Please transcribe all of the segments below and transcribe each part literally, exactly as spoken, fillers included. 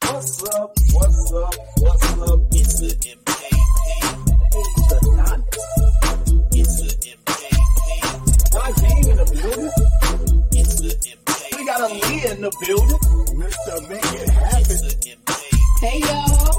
What's up? What's up? What's up? It's the M K P. It's the Donnie. It's the M K P. Raheem in the building. It's the M K P. We got Aaliyah in the building. Mister Make It Happen. It's the M K P. Hey y'all.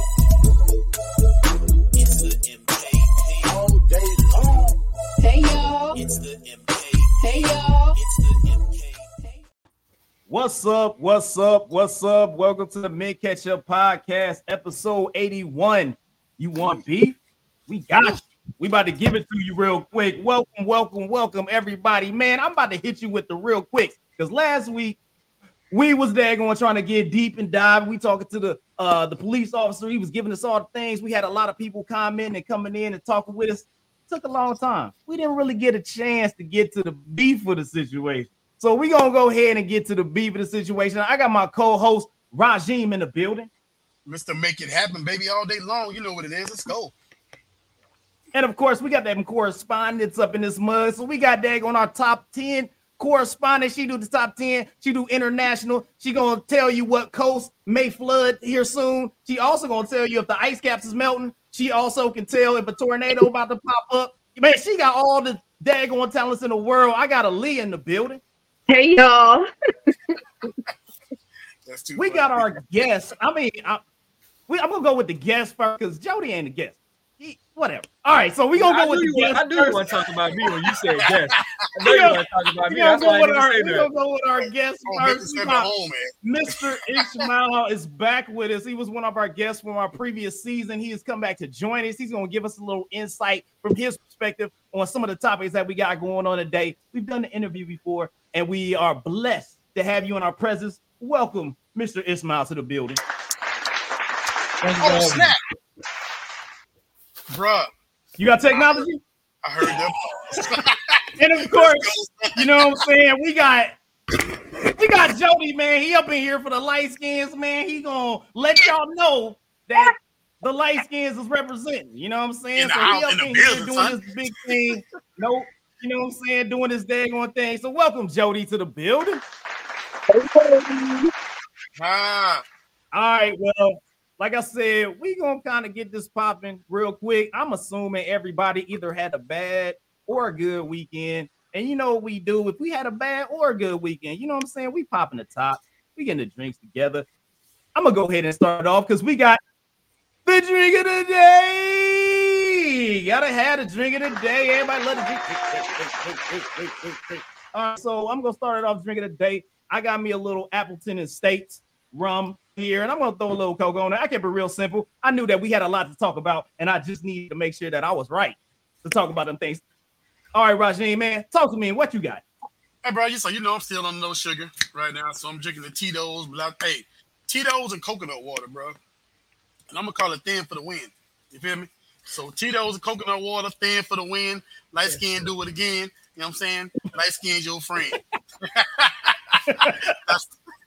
It's the M K P. All day long. Hey y'all. It's the M K P. Hey y'all. It's the M K P. What's up? What's up? What's up? Welcome to the Mid Catch Up Podcast, episode eighty-one. You want beef? We got you. We about to give it to you real quick. Welcome, welcome, welcome, everybody. Man, I'm about to hit you with the real quick because last week we was there going trying to get deep and dive. We talking to the uh the police officer. He was giving us all the things. We had a lot of people commenting and coming in and talking with us. Took a long time. We didn't really get a chance to get to the beef of the situation. So we're going to go ahead and get to the beef of the situation. I got my co-host, Raheem, in the building. Mister Make It Happen, baby, all day long. You know what it is. Let's go. And, of course, we got them correspondents up in this mug. So we got Dag on our top ten correspondents. She do the top ten. She do international. She going to tell you what coast may flood here soon. She also going to tell you if the ice caps is melting. She also can tell if a tornado about to pop up. Man, she got all the daggone talents in the world. I got Aaliyah in the building. Hey y'all. That's too We funny. got our guest. I mean, I, we, I'm gonna go with the guest first because Jody ain't the guest. He, whatever. All right, so we gonna I go with knew the you guest. want- I knew you first. want to talk about me when you said yes. I know you want to talk about We me. gonna That's go why I with didn't our. say We that. gonna go with our guest Oh, make first. this We happen got home, man. Mister Ishmael is back with us. He was one of our guests from our previous season. He has come back to join us. He's gonna give us a little insight from his perspective on some of the topics that we got going on today. We've done the interview before, and we are blessed to have you in our presence. Welcome, Mister Ishmael, to the building. Thank you for Oh, having me. snap. Bruh, You got technology? I heard them. And of course, you know what I'm saying? We got we got Jody, man. He up in here for the light skins, man. He gonna let y'all know that the light skins is representing. You know what I'm saying? In the So house, he up in the in here building, doing son. this big thing. Nope. You know what I'm saying? Doing this daggone thing. So welcome, Jody, to the building. Ah, All right, well, like I said, we gonna kind of get this popping real quick. I'm assuming everybody either had a bad or a good weekend. And you know what we do if we had a bad or a good weekend, you know what I'm saying? We popping the top, we getting the drinks together. I'm gonna go ahead and start off because we got the drink of the day. Gotta have the drink of the day. Everybody love the drink. Hey, hey, hey, hey, hey, hey. All right, so I'm gonna start it off drink of the day. I got me a little Appleton Estates rum here, and I'm gonna throw a little Coke on it. I kept it real simple. I knew that we had a lot to talk about, and I just needed to make sure that I was right to talk about them things. All right, Raheem, man, talk to me. What you got? hey, bro, you so you know I'm still on no sugar right now, so I'm drinking the Tito's. But I, hey, Tito's and coconut water, bro. And I'm gonna call it thin for the win. You feel me? So Tito's and coconut water, thin for the win. Light skin, do it again. You know what I'm saying? Light skin's your friend. That's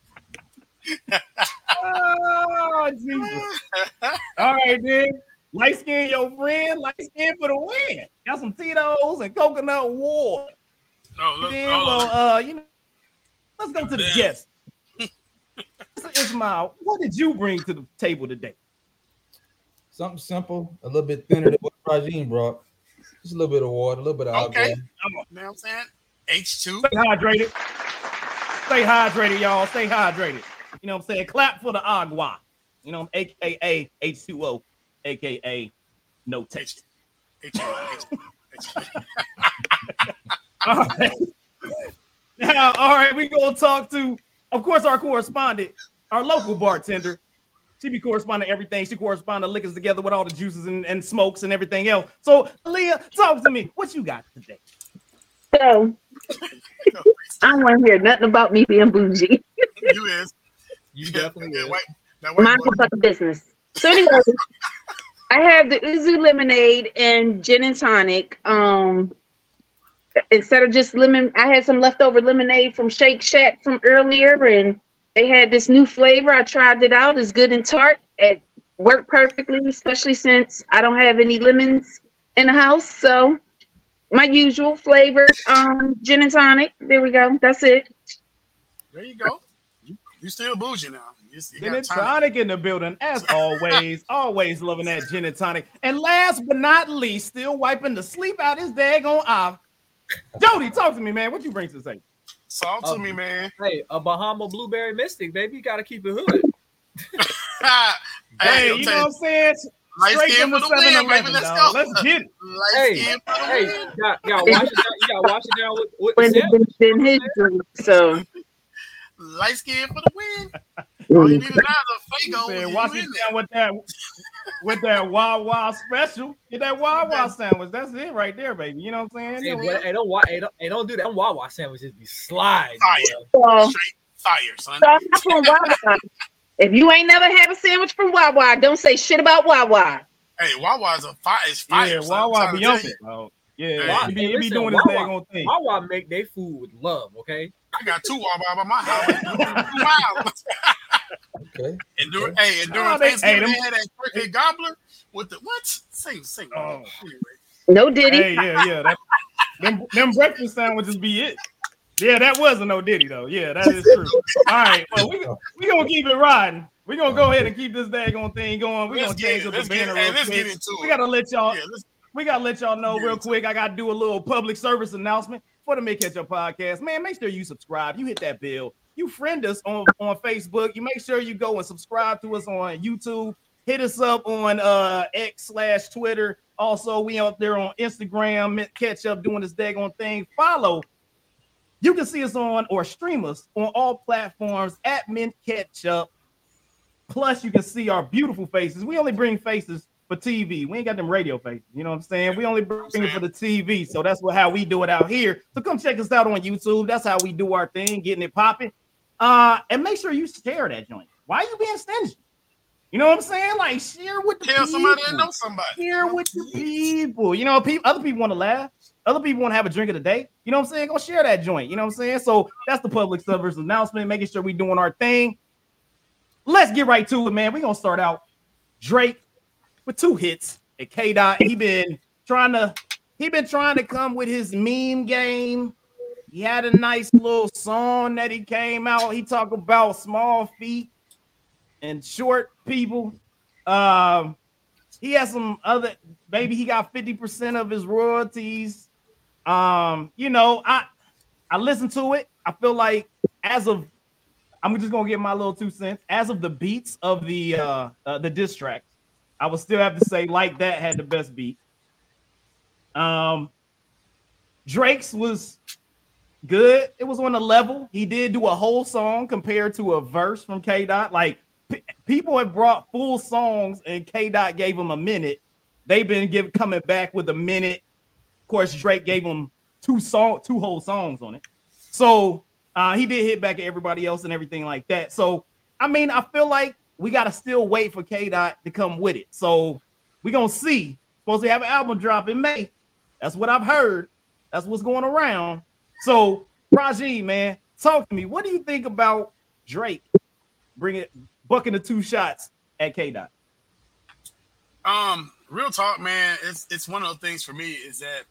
Oh, Jesus. All right, then. Light skin, your friend. Light skin for the win. Got some Tito's and coconut water. oh, look, Then, hold on. well, uh, you know, let's go to the Damn. guest. Mister Ismail, what did you bring to the table today? Something simple, a little bit thinner than what Raheem brought. Just a little bit of water, a little bit of Okay. alcohol. You know what I'm saying? H two. Stay hydrated. Stay hydrated, y'all. Stay hydrated. You know what I'm saying? Clap for the agua. You know, A K A H two O, A K A no taste. H two. H two. All right. Now, all right, we gonna talk to, of course, our correspondent, our local bartender. She be corresponding to everything. She correspond to liquors together with all the juices and, and smokes and everything else. So, Leah, talk to me. What you got today? So I don't want to hear nothing about me being bougie. You is. You Yeah, definitely that is. white, that white Mind boy. about the business. So anyway, I have the Uzu lemonade and gin and tonic. Um, instead of just lemon, I had some leftover lemonade from Shake Shack from earlier, and they had this new flavor. I tried it out. It's good and tart. It worked perfectly, especially since I don't have any lemons in the house. So my usual flavor, um, gin and tonic. There we go. That's it. There you go. You still bougie now. You, you Gin got and tonic. tonic in the building, as always. Always loving that gin and tonic. And last but not least, still wiping the sleep out his daggone eye. Jody, talk to me, man. What you bring to the table? Talk to Um, me, man. Hey, a Bahama Blueberry Mystic, baby. You gotta keep it hood. Hey, I'm you know telling what I'm saying? Light Straight skin from for the the win, seven eleven, baby. Let's dog. go. Let's get it. Light Hey, skin for the hey, win. you got, you gotta wash it down. You gotta wash it down with, with the When sandwich. it's been his drink, so Light skin for the win. All you need is now is a He Fago. said, and watch you it in down with that with that Wawa special. Get that Wawa sandwich. That's it right there, baby. You know what I'm saying? Hey, You know, boy, hey, don't, wa- hey, don't, hey, don't do that. Them Wawa sandwiches be sliding. Fire. boy. so, Straight fire, son. so I'm not from Wawa. If you ain't never had a sandwich from Wawa, don't say shit about Wawa. Hey, Wawa's a fire. It's fire. yeah, son. I'm Wawa trying be to on tell it, you. bro. Yeah, Hey, he be, hey, he be listen, doing his Wawa- daggone thing. Wawa make their food with love, okay? I got two Wawa by my house. Wow. Okay. And during, Okay. hey, and during Oh, they- Thanksgiving, hey, they, them- had that turkey gobbler with the what? Sing, sing. Oh. Anyway. No Diddy. Hey, yeah, yeah. That, them, them breakfast sandwiches be it. Yeah, that wasn't no Diddy though. Yeah, that is true. All right, well, we we gonna keep it riding. We gonna go ahead and keep this daggone thing going. We Let's gonna get change it. up the Let's get banner it. Hey, real let's quick. get into We it. gotta let y'all. Yeah, let's, We gotta let y'all know Yeah, real it's- quick. I gotta do a little public service announcement for the Mid Catch Up Podcast. Man, make sure you subscribe. You hit that bell. You friend us on, on Facebook. You make sure you go and subscribe to us on YouTube. Hit us up on uh X slash Twitter. Also, we out there on Instagram, Mint Catch Up, doing this daggone thing. Follow. You can see us on or stream us on all platforms at Mint Catch Up. Plus, you can see our beautiful faces. We only bring faces for T V. We ain't got them radio faces. You know what I'm saying? We only bring it for the T V. So that's what how we do it out here. So come check us out on YouTube. That's how we do our thing, getting it popping. Uh, and make sure you share that joint. Why are you being stingy? You know what I'm saying? Like share with the tell people. somebody that knows somebody. Share with the people. You know, people, other people want to laugh. Other people want to have a drink of the day. You know what I'm saying? Go share that joint. You know what I'm saying? So that's the public service announcement, making sure we're doing our thing. Let's get right to it, man. We're gonna start out Drake with two hits at K Dot. He been trying to he been trying to come with his meme game. He had a nice little song that he came out. He talked about small feet and short people. Um, he has some other, maybe he got fifty percent of his royalties. Um, you know, I I listened to it. I feel like as of I'm just gonna give my little two cents. As of the beats of the uh, uh the diss track, I would still have to say Like That had the best beat. Um, Drake's was good. It was on the level. He did do a whole song compared to a verse from K Dot. Like p- people have brought full songs and K Dot gave them a minute. They've been give, coming back with a minute. Of course, Drake gave them two song, two whole songs on it. So uh, he did hit back at everybody else and everything like that. So I mean, I feel like we gotta still wait for K Dot to come with it. So we're gonna see. Supposed to have an album drop in May. That's what I've heard. That's what's going around. So, Raji, man, talk to me. What do you think about Drake bringing bucking the two shots at K Dot? Um, real talk, man. It's it's one of those things for me is that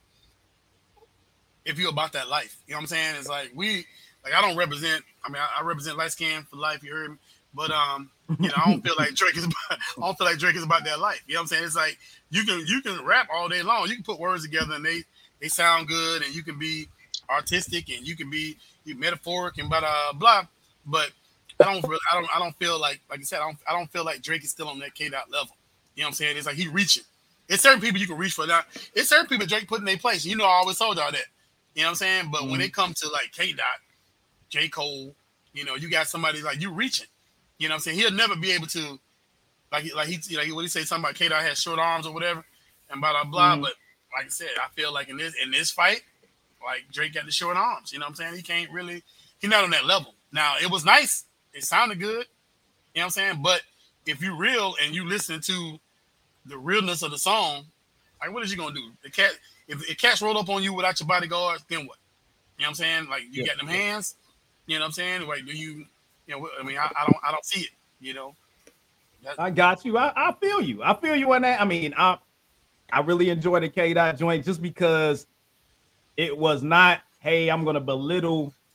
if you're about that life, you know what I'm saying? It's like we like I don't represent. I mean, I, I represent light skin for life. You heard me, but um, you know, I don't feel like Drake is. About, I don't feel like Drake is about that life. You know what I'm saying? It's like you can you can rap all day long. You can put words together and they they sound good, and you can be artistic and you can be you metaphoric and blah blah blah. But I don't really, I don't I don't feel like like I said I don't I don't feel like Drake is still on that K Dot level. You know what I'm saying? It's like he reaching. It's certain people you can reach for now. It's certain people Drake put in their place. You know, I always told y'all that. You know what I'm saying? But mm-hmm. when it comes to like K Dot, J. Cole, you know, you got somebody like you reaching. You know what I'm saying? He'll never be able to like like he like what he say something about K Dot has short arms or whatever and blah blah blah. Mm-hmm. But like I said, I feel like in this in this fight, like Drake got the short arms. You know what I'm saying? He can't really. He's not on that level. Now it was nice. It sounded good. You know what I'm saying? But if you real and you listen to the realness of the song, like what is you gonna do? The cat, if the cats roll up on you without your bodyguards, then what? You know what I'm saying? Like you yeah. got them hands. You know what I'm saying? Like do you? You know, I mean, I, I don't, I don't see it. You know. That's- I got you. I, I feel you. I feel you on that. I mean, I, I really enjoyed the K Dot joint just because it was not, hey, I'm gonna belittle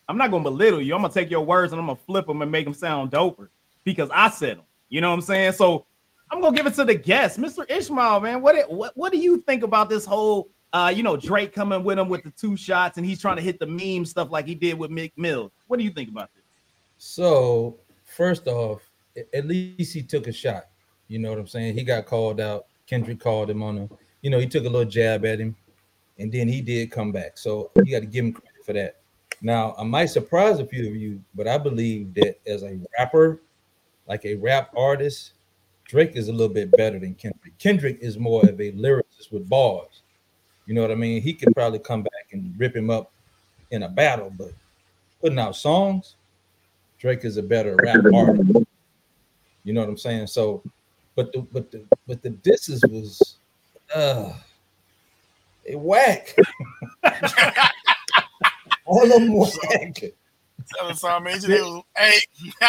I'm not gonna belittle you. I'm gonna take your words and I'm gonna flip them and make them sound doper because I said them. You know what I'm saying? So I'm gonna give it to the guest, Mister Ishmael, man. What it, what what do you think about this whole uh you know Drake coming with him with the two shots and he's trying to hit the meme stuff like he did with Meek Mill? What do you think about this? So first off, at least he took a shot. You know what I'm saying? He got called out. Kendrick called him on a, you know, he took a little jab at him, and then he did come back. So you got to give him credit for that. Now, I might surprise a few of you, but I believe that as a rapper, like a rap artist, Drake is a little bit better than Kendrick. Kendrick is more of a lyricist with bars. You know what I mean? He can probably come back and rip him up in a battle, but putting out songs, Drake is a better rap artist. You know what I'm saying? So, but the but the but the disses was uh they whack. All of them whack. Tell us, Saw Major, they was hey.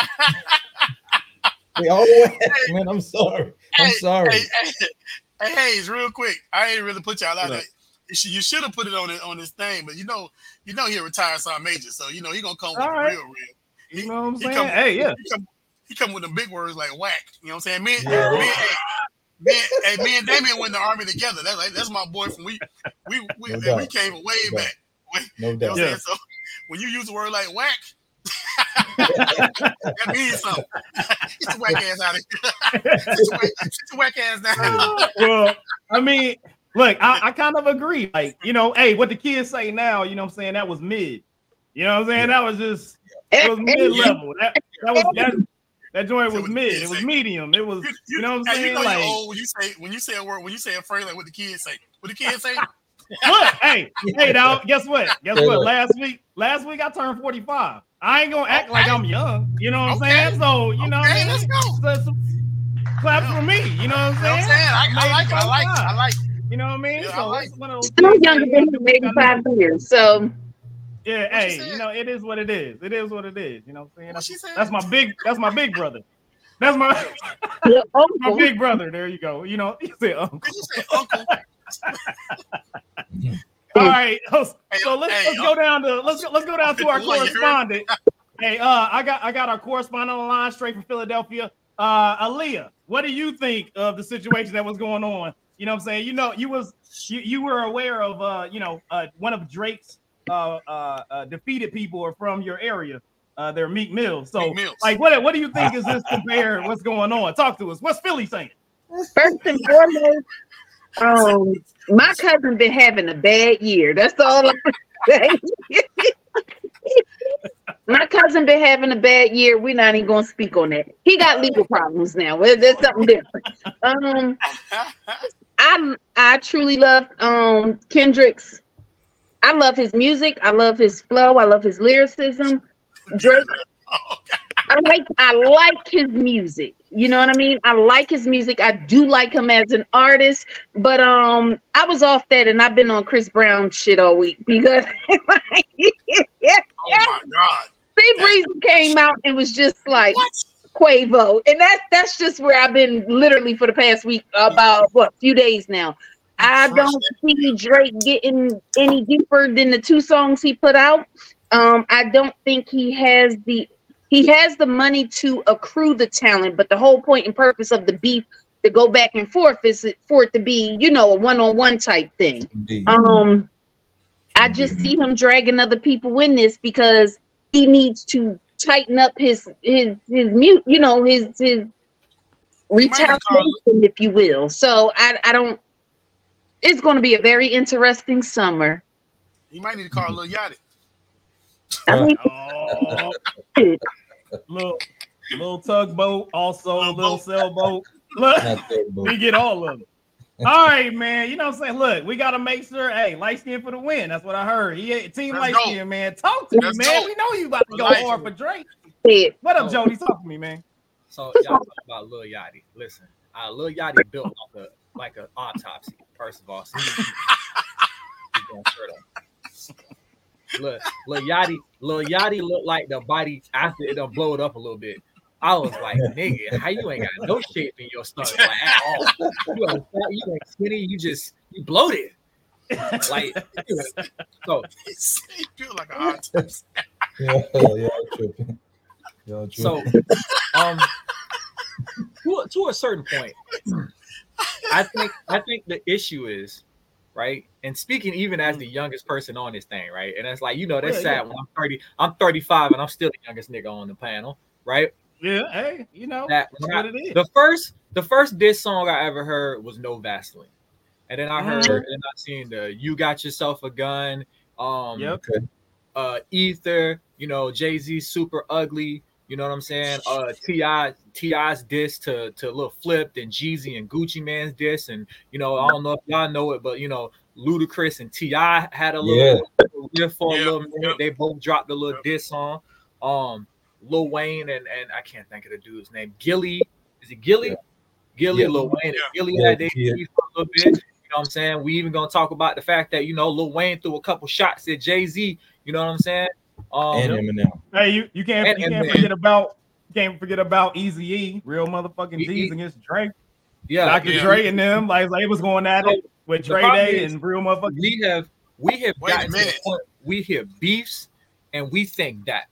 They all whack, man. I'm sorry. I'm Hey, sorry. Hey, hey, hey, Hayes, real quick. I ain't really put y'all out there. You should, you should have put it on it on this thing, but you know, you know he retired Saw Major, so you know he gonna come with All the right. real, real. He, You know what I'm he saying? come, Hey, yeah. He come, he come with the big words like whack. You know what I'm saying? Me, Yeah. me, hey, me, hey, me and Damien went in the army together. That's like that's my boy from we we we, No and doubt. we came way No back. No You know doubt. what I'm Yeah. saying? So when you use a word like whack, that means something. Get the whack ass out of here. Get the whack, get the whack ass down. Well, I mean, look, I, I kind of agree. Like, you know, hey, what the kids say now, you know what I'm saying? That was mid. You know what I'm saying? That was just it was mid level. That that was that that joint was mid. It was medium. It was, You, you know what I'm hey, saying? You know Like, you're old when you say when you say a word when you say a phrase like what the kids say. What the kids say? look, hey, hey, now guess what? Guess Say what? what? Last week, last week I turned forty-five. I ain't gonna act like Okay. I'm young. You know what I'm Okay. saying? So, you know what Okay, I mean? let's go. So, so, claps Yeah. for me. You know what I'm You know what I'm saying? saying? I, I Made like it. I like it. I forty-five. like it. You know what I mean? Yeah, I So like it's one of those Still things. younger Hey, than you him, know, eighty-five years. So yeah, What she hey, said? you know, it is what it is. It is what it is. You know what I'm saying? What That's, she said? that's my big that's my big brother. That's my your my uncle. big brother. There you go. You know, you said uncle. Did you say uncle? All right. So Hey, let's, hey, let's go down to let's go, let's go down to our Uncle, you heard? correspondent. Hey, uh, I got I got our correspondent on the line straight from Philadelphia. Uh, Aaliyah, what do you think of the situation that was going on? You know what I'm saying? You know, you was you, you were aware of uh, you know, uh, one of Drake's uh, uh, uh defeated people are from your area. Uh, they're Meek Mill. So, Meek Mills. like, what what do you think is this compared? What's going on? Talk to us. What's Philly saying? First and foremost, um, my cousin been having a bad year. That's all I'm saying. My cousin been having a bad year. We're not even gonna speak on that. He got legal problems now. Well, there's something different. Um, I I truly love um Kendrick's. I love his music. I love his flow. I love his lyricism. Drake. I like I like his music. You know what I mean? I like his music. I do like him as an artist, but um, I was off that, and I've been on Chris Brown shit all week because like, yeah, Oh my God. Sea Breeze came out and was just like What? Quavo, and that's that's just where I've been literally for the past week, about what few days now. I don't see Drake getting any deeper than the two songs he put out. Um, I don't think he has the he has the money to accrue the talent, but the whole point and purpose of the beef to go back and forth is for it to be, you know, a one-on-one type thing. Indeed. Um, I just see him dragging other people in this because he needs to tighten up his his his mute, you know, his his retaliation, if you will. So I I don't. It's going to be a very interesting summer. You might need to call Lil Yachty. I mean, Oh, shit. little little tugboat, also a Little little boat. sailboat. Look, Not that, boo. we get all of them. All right, man. You know what I'm saying? Look, we gotta make sure. Hey, light skin for the win. That's what I heard. He team Let's light go. skin, man. Talk to me, Let's man. go. We know you about to go Light hard skin. for Drake. Shit. What up, Oh. Jody? Talk to me, man. So y'all talk about Lil Yachty. Listen, uh, Lil Yachty built like a like an autopsy. First of all, so he, he, he going straight up. Look, Lil Yachty, Lil Yachty looked like the body after it done blow it up a little bit. I was like, nigga, how you ain't got no shape in your stomach like, at all? You ain't fat, you ain't skinny, you just you bloated. Like, so He feel like a hot tub. Yeah, y'all tripping. Y'all tripping. So, um, to, to a certain point, I think I think the issue is, right? And speaking even as the youngest person on this thing, right? And it's like, you know, that's Yeah, sad yeah. when I'm thirty, I'm thirty-five and I'm still the youngest nigga on the panel, right? Yeah, hey, you know, That that's what it is. the first the first diss song I ever heard was No Vaseline. And then I heard Mhm. and I seen the You Got Yourself a Gun, um Yep. Okay. uh Ether, you know, Jay-Z Super Ugly, you know what I'm saying? Uh T I T.I.'s diss to to Lil Flip and Jeezy and Gucci Man's diss, and you know, I don't know if y'all know it, but you know, Ludacris and T I had a little riff for Yeah, a little minute. yeah. They both dropped a little Yep. diss song. Um Lil Wayne and and I can't think of the dude's name. Gilly. Is it Gilly? Yeah. Gilly, Yeah. Lil Wayne, and Yeah. Gilly Yeah, had their yeah. beef for a little bit. You know what I'm saying? We even gonna talk about the fact that, you know, Lil Wayne threw a couple shots at Jay-Z. You know what I'm saying? Um, And Eminem. Hey, you, you can't And- you and can't then- forget about you can't forget about Eazy-E, real motherfucking E- G's E- against Drake. yeah, Doctor yeah. Dre and them, like, like it was going at it with the Dre problem Day is- and real motherfucking. we have we have Wait a gotten to the minute. point we hear beefs and we think that.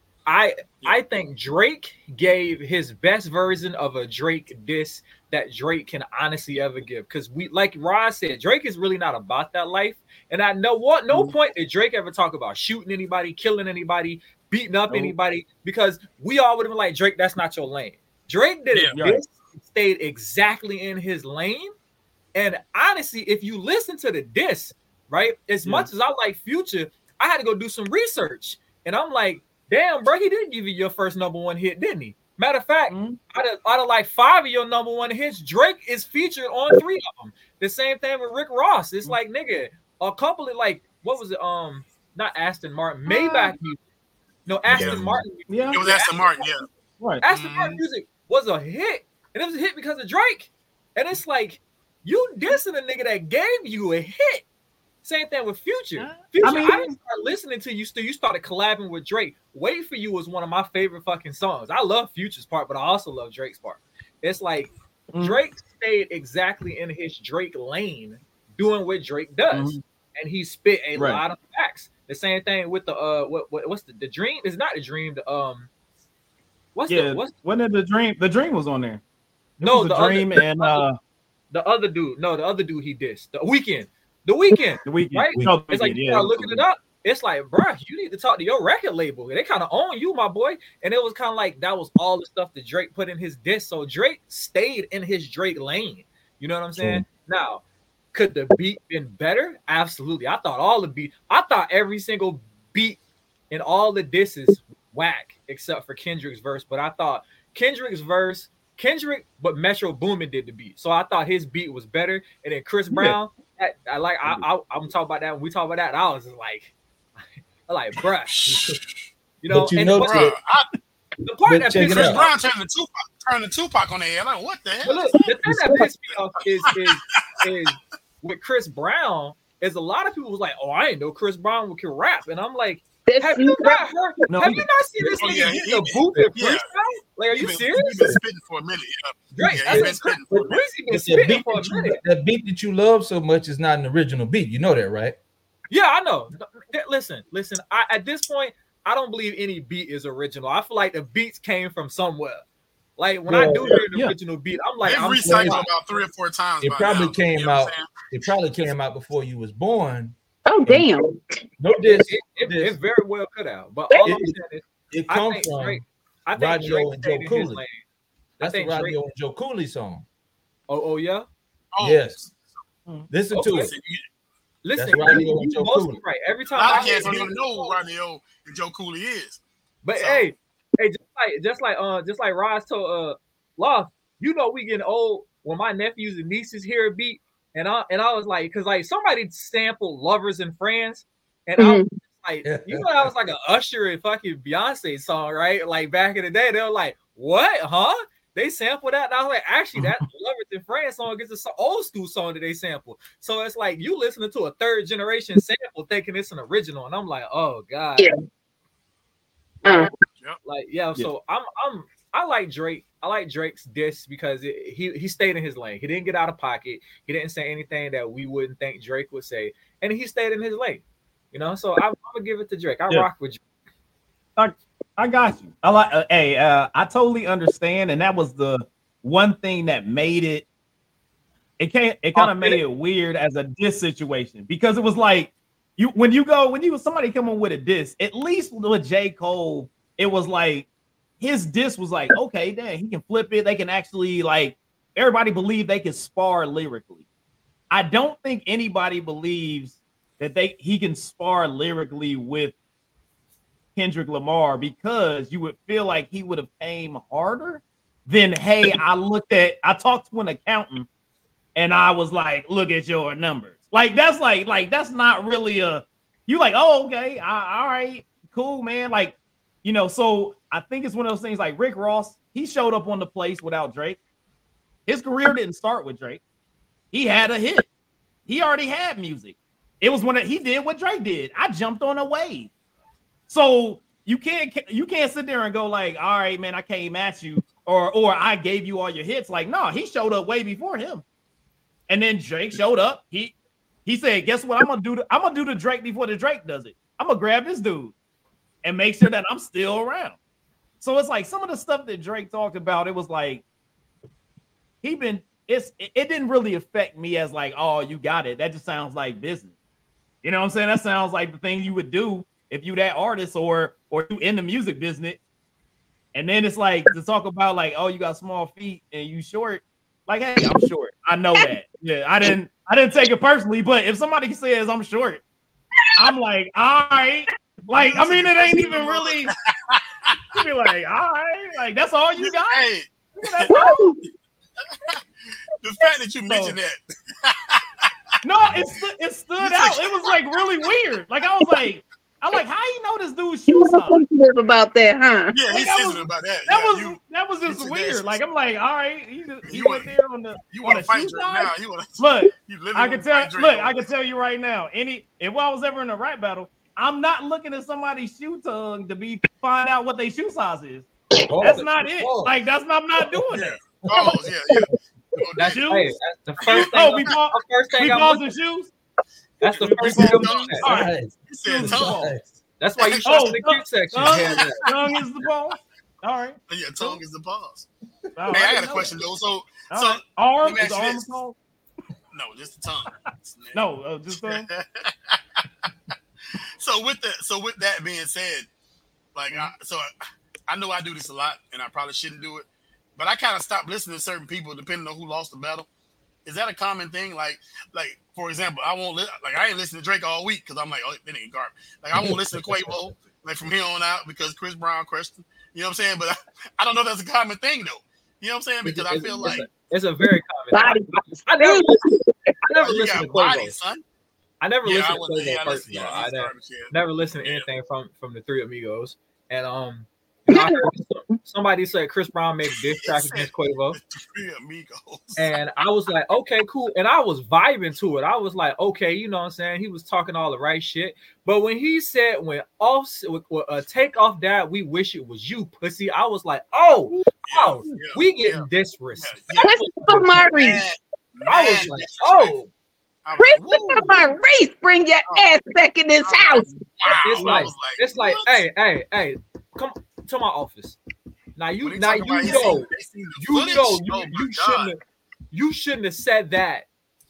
I I think Drake gave his best version of a Drake diss that Drake can honestly ever give. Because we, like Roz said, Drake is really not about that life. And I know what no Mm. point did Drake ever talk about shooting anybody, killing anybody, beating up Nope. anybody, because we all would have been like, Drake, that's not your lane. Drake did Yeah. it. Yeah. Diss, stayed exactly in his lane. And honestly, if you listen to the diss, right, as Yeah. much as I like Future, I had to go do some research. And I'm like, damn, bro, he didn't give you your first number one hit, didn't he? Matter of fact, Mhm. out of, out of like five of your number one hits, Drake is featured on three of them. The same thing with Rick Ross. It's like, nigga, a couple of like, what was it? Um, not Aston Martin, Maybach music. No, Aston Yeah. Martin music. Yeah, It was Aston Martin, yeah. right. Aston Mhm. Martin music was a hit, and it was a hit because of Drake. And it's like, you dissing a nigga that gave you a hit. Same thing with Future. Uh, Future, I, I mean- didn't start listening to you still. You started collabing with Drake. Wait for You was one of my favorite fucking songs. I love Future's part, but I also love Drake's part. It's like Mhm. Drake stayed exactly in his Drake lane, doing what Drake does, Mhm. and he spit a Right. lot of facts. The same thing with the uh, what, what what's the the dream? It's not the dream. The um, what's Yeah, the what's wasn't it the dream? The dream was on there. It No, was the the other- dream the and other- uh the other dude? No, the other dude he dissed. The Weeknd. The Weeknd. the weekend. Right? No, the It's like Weeknd, you yeah, start it was looking the it up. It's like, bruh, you need to talk to your record label. They kind of own you, my boy. And it was kind of like that was all the stuff that Drake put in his diss. So Drake stayed in his Drake lane. You know what I'm saying? Now, could the beat been better? Absolutely. I thought all the beat, I thought every single beat in all the disses whack except for Kendrick's verse. But I thought Kendrick's verse, Kendrick, but Metro Boomin did the beat. So I thought his beat was better. And then Chris Brown, I, I like I, I I'm talking about that when we talk about that. I was just like, I like, bruh, you know, But you and know, what- Bro, I, the part but that check pissed it me Chris out. off, Brown turned the Tupac, turned the Tupac on their head. Like, what the hell? but look, the thing that pissed me off is is is with Chris Brown is a lot of people was like, oh, I didn't know Chris Brown can rap, and I'm like, That's have you not heard? No, have you not seen this Oh, nigga yeah, get he- in the he- booth and yeah. freestyle? Like, are He you been- serious? He been spitting for a minute. Yeah. Drake, Yeah, I he said, been spitting for a minute. Breezy been But that spitting beat, for a that, you, minute. that beat that you love so much is not an original beat. You know that, right? Yeah, I know. Th- Listen, listen. I, at this point, I don't believe any beat is original. I feel like the beats came from somewhere. Like when I Yeah, do hear an yeah. original beat, I'm like, They've I'm recycled so- about three or four times. It by probably now. came You know what out- I'm saying? It probably came out before you was born. oh damn. No, this It, it, this it very well could have. But all I'm It- saying is, it I come think from Drake. I think Radio Drake and stayed Joe in his Cooley. lane. That's the think Drake- Radio and Joe Cooley song. Oh, oh yeah. Oh, Yes. Listen Okay. to it. listen, you- Listen, That's Rodney you, O and you Joe mostly Cooley. right. Every A time lot I of cats hear don't him- even know who Rodney O and Joe Cooley is. But So- hey, hey, just like just like uh just like Roz told uh Lost, you know we getting old when my nephews and nieces hear a beat, and I and I was like, because like somebody sampled Lovers and Friends, and I was like, you know, that was like an Usher and fucking Beyonce song, right? Like back in the day, they were like, what, huh? They sampled that, and I was like, actually, that Lovers and Friends song is an old school song that they sample. So it's like you listening to a third generation sample, thinking it's an original, and I'm like, oh god. Yeah. Uh, Like, yeah, so I'm I'm I like Drake. I like Drake's diss because it, he he stayed in his lane. He didn't get out of pocket. He didn't say anything that we wouldn't think Drake would say, and he stayed in his lane. You know, so I'm, I'm gonna give it to Drake. I Yeah. rock with Drake. I, I got you. I like. Uh, hey, uh, I totally understand, and that was the one thing that made it. It can't. It kind of made it weird as a diss situation because it was like you when you go when you somebody coming with a diss. At least with J. Cole, it was like his diss was like, okay, damn, he can flip it. They can actually like everybody believe they can spar lyrically. I don't think anybody believes that they he can spar lyrically with Kendrick Lamar because you would feel like he would have aimed harder than, hey, I looked at, I talked to an accountant and I was like, look at your numbers. Like, that's like, like, that's not really a, you like, oh, okay, I, all right, cool, man. Like, you know, so I think it's one of those things like Rick Ross, he showed up on the place without Drake. His career didn't start with Drake. He had a hit. He already had music. It was when he did what Drake did. I jumped on a wave. So you can't you can't sit there and go like, all right, man, I came at you, or or I gave you all your hits. Like, no, he showed up way before him. And then Drake showed up. He he said, guess what? I'm gonna do the, I'm gonna do the Drake before the Drake does it. I'm gonna grab this dude and make sure that I'm still around. So it's like some of the stuff that Drake talked about, it was like he been it's it, it didn't really affect me as like, oh, you got it. That just sounds like business. You know what I'm saying? That sounds like the thing you would do if you that artist or or you in the music business. And then it's like to talk about like, oh, you got small feet and you short. Like, hey, I'm short. I know that. Yeah, I didn't I didn't take it personally, but if somebody says I'm short, I'm like, all right. Like, I mean, it ain't even really you be like, all right, like that's all you got. Hey, That's all? the fact that you mentioned that. No, it, stu- it stood out. It was like really weird. Like I was like, I like how you know this dude's You shoe were size. sensitive about that, huh? Yeah, he's That was- sensitive about that. That yeah, was you, that was you just took weird. that- Like I'm like, all right, he, just, he You went want- there on the you on want the to fight shoe Drake size. now? You want to? Look, You literally I can wanna tell. fight Drake Look, over I can it. tell you right now. Any if I was ever in a rap battle, I'm not looking at somebody's shoe tongue to be find out what their shoe size is. That's not it. Pause. Like that's not. I'm not doing Yeah. that. Oh, yeah, yeah. That's, Shoes? hey, that's the first thing. Oh, we bought the first we thing I'm bought looking some shoes. That's the we first bought thing I'm some- looking at. All right. Size. You said Shoes tongue. Size. That's why you Oh, trust in the tongue- cute section. Tongue, Yeah, that. tongue is the ball. All right. Yeah, tongue is the pause. All Hey, I right. got a question though. So, All so right. Arm let me is ask the you arm this. called? no, just the tongue. No, uh, just tongue. So with the so with that being said, like I, so I, I know I do this a lot, and I probably shouldn't do it, but I kind of stopped listening to certain people depending on who lost the battle. Is that a common thing? Like, like for example, I won't li- like I ain't listening to Drake all week because I'm like, oh, that ain't garbage. Like I won't listen to Quavo like from here on out because Chris Brown crushed him. You know what I'm saying? But I, I don't know if that's a common thing though. You know what I'm saying? Because I It's- feel it's like a, it's a very common. Body. I, I never, I never oh, you listened to got body, Quavo. son. I never Yeah, listened I to was. Quavo Yeah, I first listen, of all. yeah, I he's never, garbage, yeah. never listened to Yeah. anything from from the Three Amigos. And um, you know, I heard somebody said Chris Brown made a diss track against Quavo, Three Amigos. and I was like, okay, cool. And I was vibing to it. I was like, okay, you know what I'm saying? He was talking all the right shit. But when he said, when off, uh, take off that, we wish it was you, pussy. I was like, oh, oh, Yeah, we getting yeah, disrespect. yeah. Christopher Maurice. Mad, I mad was like, disrespect. oh, I was like, woo. Christopher Maurice, bring your ass back in this house. Wow. it's I like, was it's like, what? hey, hey, hey, come to my office. Now When you, he now talking about you he seen- know, they seen the you footage? know, you, Oh my you God. shouldn't have, you shouldn't have said that.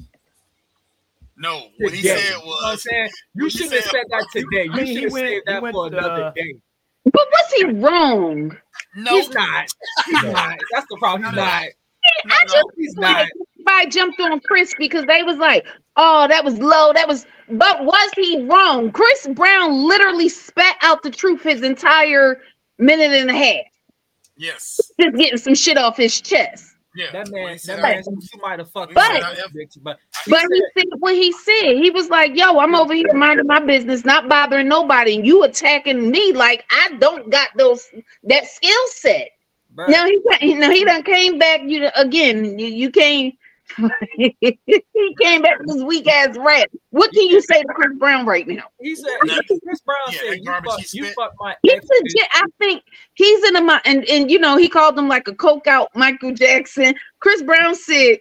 No, what he today. said You know what I'm was, saying? You he shouldn't have said- said that today. You I mean, he should have went- saved he that went for to- another day. But was he wrong? no, He's not. He's not. That's the problem. He's No, no. not. no, I no. just He's not. everybody jumped on Chris because they was like, oh, that was low. That was, but was he wrong? Chris Brown literally spat out the truth his entire minute and a half, Yes. just getting some shit off his chest. Yeah. That When man, he said that I- man, you might have fucked But- up, bitch, but he But said, he said what he said. He was like, yo, I'm over here minding my business, not bothering nobody. And you attacking me like I don't got those that skill set. bruh, Now he now he done came back. You again. You, you came. He came back with his weak ass rap. What can you say to Chris Brown right now? he said, Nah. Chris Brown Yeah, said, that you garbage fuck, he you spit. fuck my He's ex, bitch." legit. I think he's in a mi- and and you know he called him like a coke out Michael Jackson. Chris Brown said,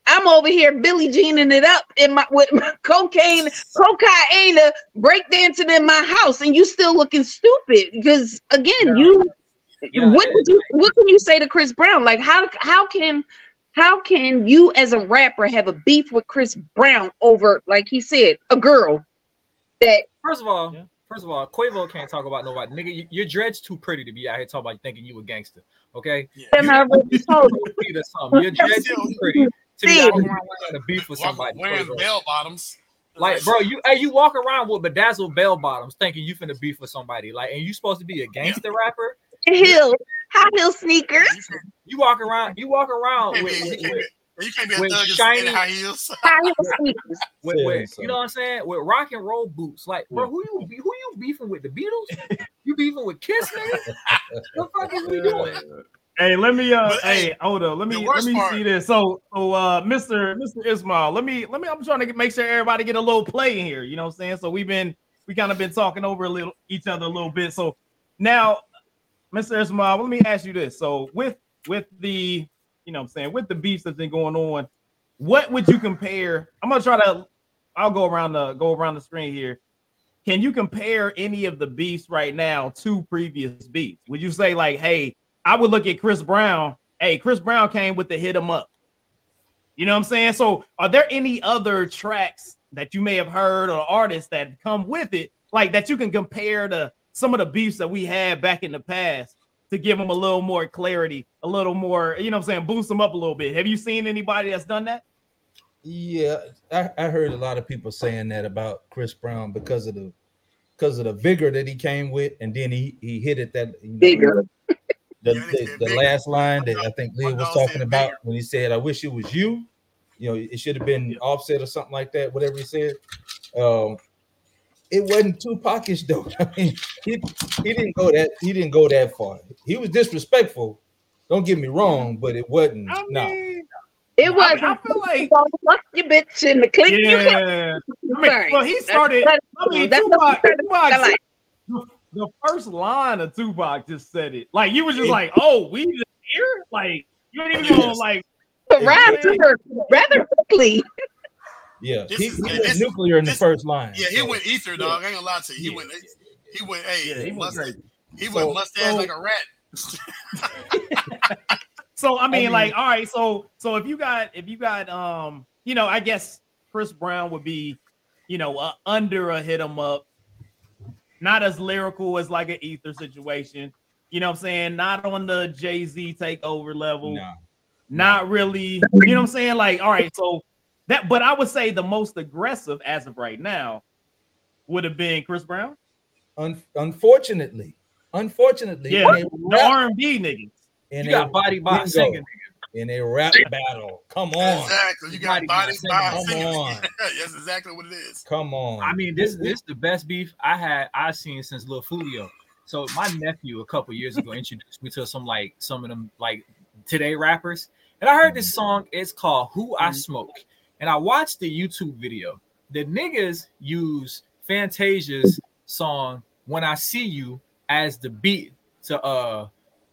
I'm over here Billie Jeaning it up in my with my cocaine, cocaine breakdancing in my house, and you still looking stupid because again, Yeah. you Yeah, what it- did you what can you say to Chris Brown? Like how how can how can you as a rapper have a beef with Chris Brown over, like he said, a girl that First of all, Yeah. first of all, Quavo can't talk about nobody. Nigga, you, your dread's too pretty to be out here talking about thinking you a gangster. Okay, Yeah. them You- already told you need or something. Your dread's too pretty to be out here trying to beef with walk- somebody. wearing Quavo. bell bottoms. Like, bro, you hey, you walk around with bedazzled bell bottoms, thinking you finna beef with somebody. Like, and you supposed to be a gangster rapper. Hill, high heel sneakers, You can't, You walk around, you walk around you with, can't be, you with, can't with, be, you can't be a with thug in shiny- high heels. high heel sneakers. with, Say with so. you know what I'm saying, with rock and roll boots. Like, bro, who you be- who you beefing with? The Beatles? You beefing with Kiss, nigga? What the fuck is we doing? Hey, let me uh But, hey, hey, hold on. Let the me let worst me part- see this. So so uh Mister Mister Ismail, let me let me I'm trying to get, make sure everybody get a little play in here, you know what I'm saying? So we've been we kind of been talking over a little each other a little bit. So now, Mister Ismail, let me ask you this. So with with the you know what I'm saying, with the beefs that's been going on, what would you compare? I'm gonna try to I'll go around the go around the screen here. Can you compare any of the beefs right now to previous beefs? Would you say like, hey, I would look at Chris Brown. Hey, Chris Brown came with the hit 'em up. You know what I'm saying? So are there any other tracks that you may have heard or artists that come with it, like that you can compare to some of the beefs that we had back in the past to give them a little more clarity, a little more, you know what I'm saying, boost them up a little bit? Have you seen anybody that's done that? Yeah, I, I heard a lot of people saying that about Chris Brown because of the because of the vigor that he came with, and then he he hit it that you know, Bigger. the, Yeah, they the, said the vigor. last line that I think Leah One was dog talking said about vigor. when he said, "I wish it was you." You know, it should have been Offset or something like that. Whatever he said, um, it wasn't Tupac-ish though. I mean, he he didn't go that he didn't go that far. He was disrespectful. Don't get me wrong, but it wasn't. I No, mean, It I, was. mean, I feel like, Fuck your bitch in the click. You can't. yeah. I mean, Sorry. well, he started. That's- I mean, that's Tupac. what he Tupac I like. the, the first line of Tupac just said it. Like you was just like, "Oh, we just here." Like you ain't even gonna like. Rather, rather quickly. yeah, This he, is- he yeah, went this- nuclear in this- the first line. Yeah, he So, went ether, dog. I ain't gonna lie to you. He Yeah. went, he went, hey, Yeah, he went mustache. crazy. He So- went mustache so- like a rat. So I mean, mean- like, all right. So so if you got if you got um, you know, I guess Chris Brown would be, you know, uh, under a hit 'em up, not as lyrical as like an ether situation. You know what I'm saying? Not on the Jay-Z takeover level. nah. Not really, you know what I'm saying? Like, all right, so that, but I would say the most aggressive as of right now would have been Chris Brown. Un- unfortunately, unfortunately, Yeah, in a the rap, R and B niggas. in You a got body by bingo, singing. in a rap battle. Come on, Exactly. You got Body body by by Come singing. on. That's exactly what it is. come on. I mean, this this the best beef I had I seen since Lil Fulio. So my nephew a couple years ago introduced me to some like some of them like today rappers, and I heard this song. It's called "Who I Smoke," and I watched the YouTube video. The niggas use Fantasia's song "When I See You" as the beat to uh.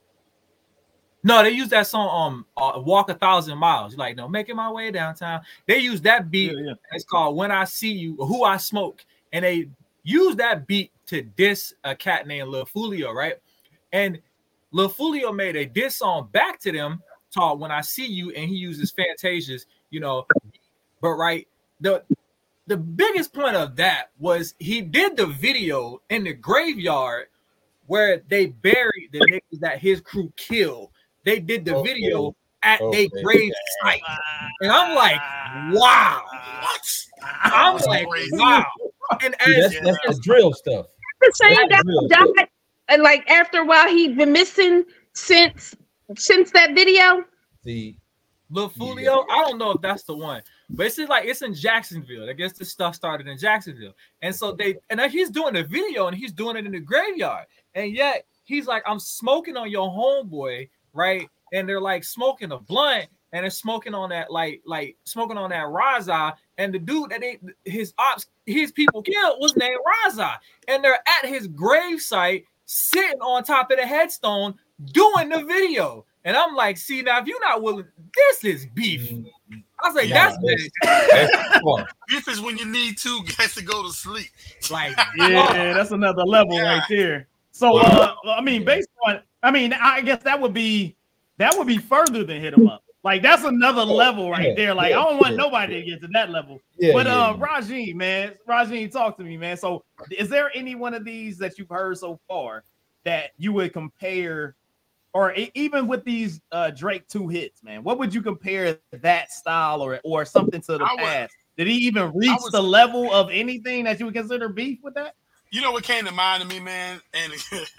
No, they use that song on um, uh, "Walk a Thousand Miles." Like, no, making my way downtown. They use that beat. Yeah, yeah. It's called "When I See You," or "Who I Smoke," and they use that beat to diss a cat named Lil Fulio, right? And Lil Fulio made a diss song back to them called "When I See You," and he uses Fantasia's, you know. But right, the the biggest point of that was he did the video in the graveyard where they buried the niggas that his crew killed. They did the Okay. video at Okay. their grave site, and I'm like, wow. What? I'm like, crazy. wow. And See, as that's, that's the drill stuff. The same That's guy real died, and like after a while, he'd been missing since since that video. See, Lil Fulio, I don't know if that's the one, but it's just like it's in Jacksonville. I guess this stuff started in Jacksonville, and so they and then he's doing the video and he's doing it in the graveyard, and yet he's like, I'm smoking on your homeboy, right? And they're like smoking a blunt, and they're smoking on that like like smoking on that Raza, and the dude that they his ops his people killed was named Raza, and they're at his grave site sitting on top of the headstone doing the video. And I'm like, see, now if you're not willing, this is beef. mm, I I say Nah, that's that's- bad. that's far. Beef is when you need two guys to go to sleep. Like Yeah, that's another level right there. So uh, I mean, based on, I mean, I guess that would be that would be further than hit 'em up. Like that's another level right Yeah, there. Like yeah, I don't want yeah. nobody to get to that level. Yeah, But yeah, uh, yeah. Rajeen, man, Rajeen, talk to me, man. So, is there any one of these that you've heard so far that you would compare, or e- even with these uh, Drake two hits, man? What would you compare that style or or something to the I would- past? Did he even reach was- the level of anything that you would consider beef with that? You know what came to mind to me, man? And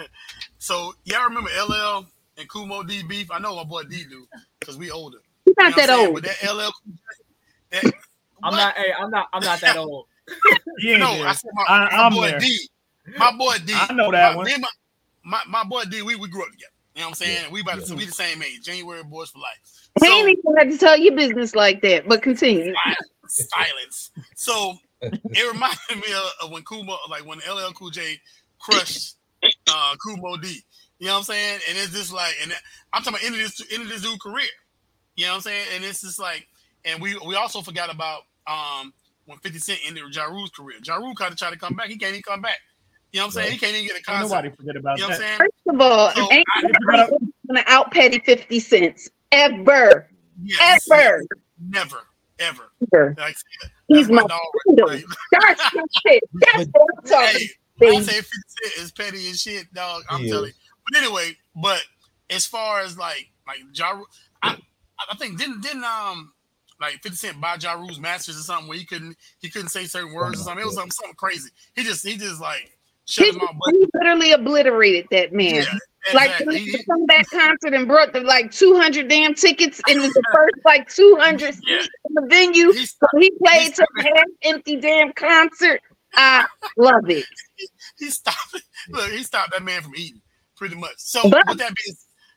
so y'all remember L L and Kumo D beef? I know my boy D do because we older. He's You know not what I'm that saying? old. With that L L, that, I'm what? not. Hey, I'm not. I'm not that old. Yeah, No, dude. I said my, I- my I'm boy there. D. My boy D. I know that my, one. me and My, my, my boy D, we, we grew up together. You know what I'm saying? Yeah. We about to Yeah. we the same age. January boys for life. He So, ain't even had to tell your business like that, but continue. silence. So it reminded me of, of when Kumo, like when L L Cool J crushed uh, Kumo D. You know what I'm saying? And it's just like, and I'm talking about end of this end of this dude's career. You know what I'm saying? And it's just like, and we we also forgot about um when fifty Cent ended Ja Rule's career. Ja Rule kind of tried to come back. He can't even come back. You know what I'm saying? Right. He can't even get a Ain't concert. nobody forget about You know what I'm that. saying? First of all, So, ain't I- nobody gonna out petty fifty cents ever, Yes. ever. Never, ever. ever. Like, He's that's my my dog. freedom. Right? That's my shit. That's what I'm talking Hey, about. don't say fifty Cent is petty and shit, dog. I'm He telling is. you. But anyway, but as far as like like Ja Rule, I, I think didn't didn't um like fifty Cent buy Ja Rule's masters or something where he couldn't he couldn't say certain words or something. It was something, something crazy. He just he just like shut He, him out. But he literally obliterated that man. yeah, Like exactly. he He- come back concert and brought the like two hundred damn tickets, and it was the first like two hundred Yeah. seats in the venue. he So he played He's- some half empty damn concert. I love it. he stopped look, he stopped that man from eating pretty much. So But- with that being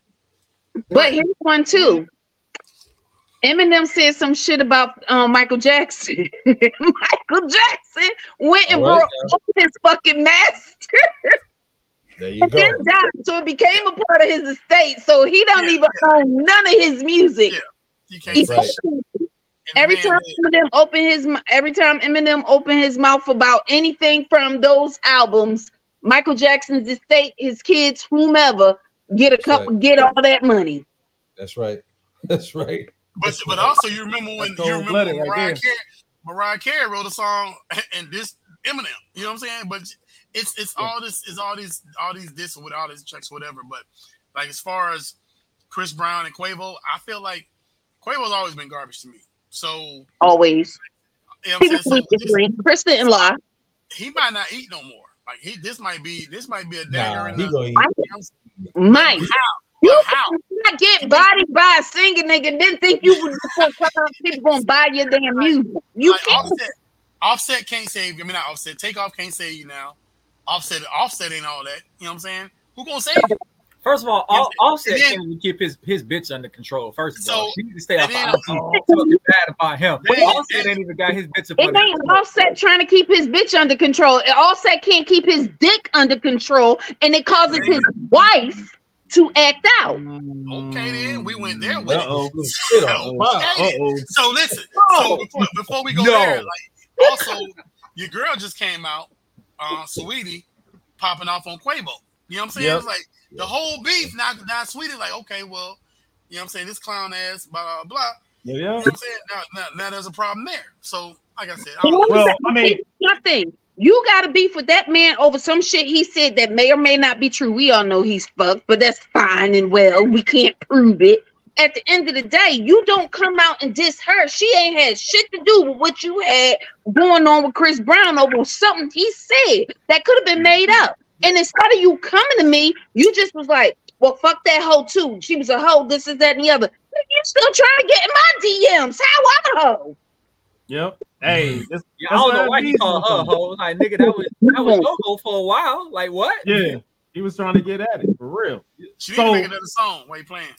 But here's one too. Eminem said some shit about um, Michael Jackson. Michael Jackson went and All right, broke his fucking master There you and go. then died. So it became a part of his estate. So he don't Yeah, even own none of his music. Yeah. you can't He- say Right. shit. And the Every man time did. Eminem open his m- every time Eminem open his mouth about anything from those albums, Michael Jackson's estate, his kids, whomever, get a That's couple, right. get all that money. That's right. That's right. But but also you remember when That's you remember cold-blooded when right Mariah there. Carey Mariah Carey wrote a song and this Eminem. You know what I'm saying? But it's it's all this is all these all these this with all these checks whatever. But like as far as Chris Brown and Quavo, I feel like Quavo's always been garbage to me. So Always. you know what I'm saying? So this- Chris didn't lie. he might not eat no more. Like he this might be this might be a Nah, dagger in he the gonna eat. you know what I'm saying? Mike, How? you But how? cannot get bodied by a singing nigga. Didn't think you was people gonna buy your damn music. You Like can't. Offset, Offset can't save you. I mean, not Offset. Takeoff can't save you now. Offset, Offset ain't all that. You know what I'm saying? Who gonna save you? First of all, Yes, all, Offset and then- can't even keep his, his bitch under control. First of So- all, he need to stay off and then- I G. Talking bad about him. Then- Offset ain't even got his bitch up It under ain't control. Offset trying to keep his bitch under control. Offset can't keep his dick under control, and it causes his wife to act out. Okay, then we went there with Uh-oh. it. Shit on fire. Okay. Uh-oh. So listen. So before, before we go No. there, like also your girl just came out, uh, Sweetie, popping off on Quavo. You know what I'm saying? Yep. It's like the whole beef. Now, now Sweetie, like, okay, well, you know what I'm saying? This clown ass, blah blah blah. Yeah, You yeah. know what I'm saying? Now, now, now there's a problem there. So, like I said, I You don't know. know what Well, I'm I saying? mean- Nothing. You got to beef with that man over some shit he said that may or may not be true. We all know he's fucked, but that's fine and well. We can't prove it. At the end of the day, you don't come out and diss her. She ain't had shit to do with what you had going on with Chris Brown over something he said that could have been made up. And instead of you coming to me, you just was like, well, fuck that hoe too. She was a hoe, this is that and the other. You still trying to get in my D Ms. How I'm a hoe? Yep. Hey, this, Yeah, I don't that's know what why it he is called her sometimes. hoe. Like, nigga, that was that was your hoe for a while. Like, what? Yeah, he was trying to get at it for real. She need So- to make another song while you playing.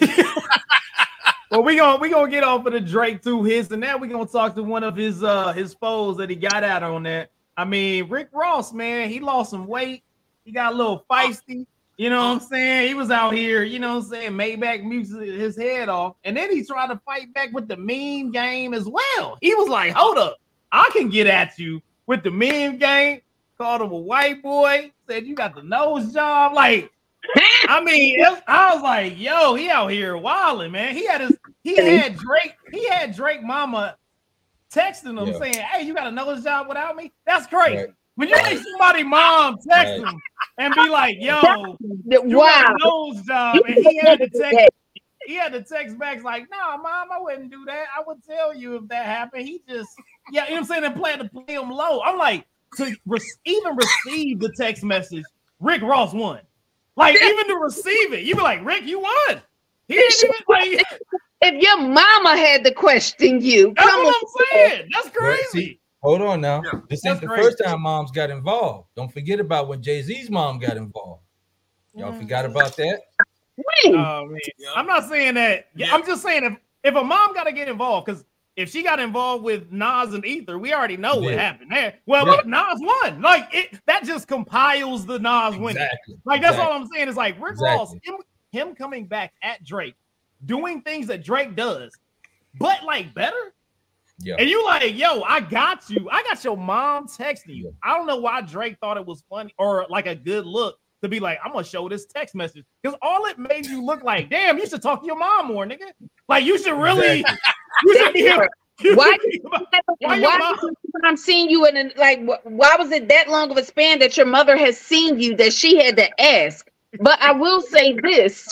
Well, we gonna we gonna get off of the Drake two hits, and now we gonna talk to one of his uh his foes that he got out on that. I mean, Rick Ross, man, he lost some weight. He got a little feisty. You You know what I'm saying? He was out here, you know what I'm saying, Maybach music his head off. And then he tried to fight back with the meme game as well. He was like, hold up, I can get at you with the meme game. Called him a white boy, said you got the nose job. Like, I mean, it, I was like, yo, he out here wilding, man. He had his, he had Drake, he had Drake mama texting him Yeah. saying, hey, you got a nose job without me? That's crazy. Right. When you make somebody mom text Right. him and be like, yo, you Wow. got a nose job, and he had to text, he had to text back like, nah, mom, I wouldn't do that. I would tell you if that happened. He just, yeah, you know what I'm saying, and plan to play him low. I'm like, to re- even receive the text message, Rick Ross won. Like, even to receive it, you be like, Rick, you won. He didn't even like. If your mama had to question you, That's come what on. I'm saying. That's Right, crazy. see, hold on now. Yeah. This That's ain't the crazy. first time moms got involved. Don't forget about when Jay-Z's mom got involved. Y'all Mm. forgot about that? When? Oh man, Yeah. I'm not saying that. Yeah, Yeah. I'm just saying if if a mom got to get involved, because if she got involved with Nas and Ether, we already know what Yeah. happened there. Well, Yeah. look, Nas won. Like it, that just compiles the Nas winning. Exactly. Like that's exactly. all I'm saying. Is like Rick Exactly. Ross, him, him coming back at Drake, doing things that Drake does, but like better. Yeah. And you like, yo, I got you. I got your mom texting you. Yeah. I don't know why Drake thought it was funny or like a good look to be like, I'm gonna show this text message because all it made you look like, damn, you should talk to your mom more, nigga. Like you should really, Exactly. you should be. You Why- should be about- Why And your why mom- was it when I'm seeing you in an, like wh- why was it that long of a span that your mother has seen you that she had to ask? But I will say this: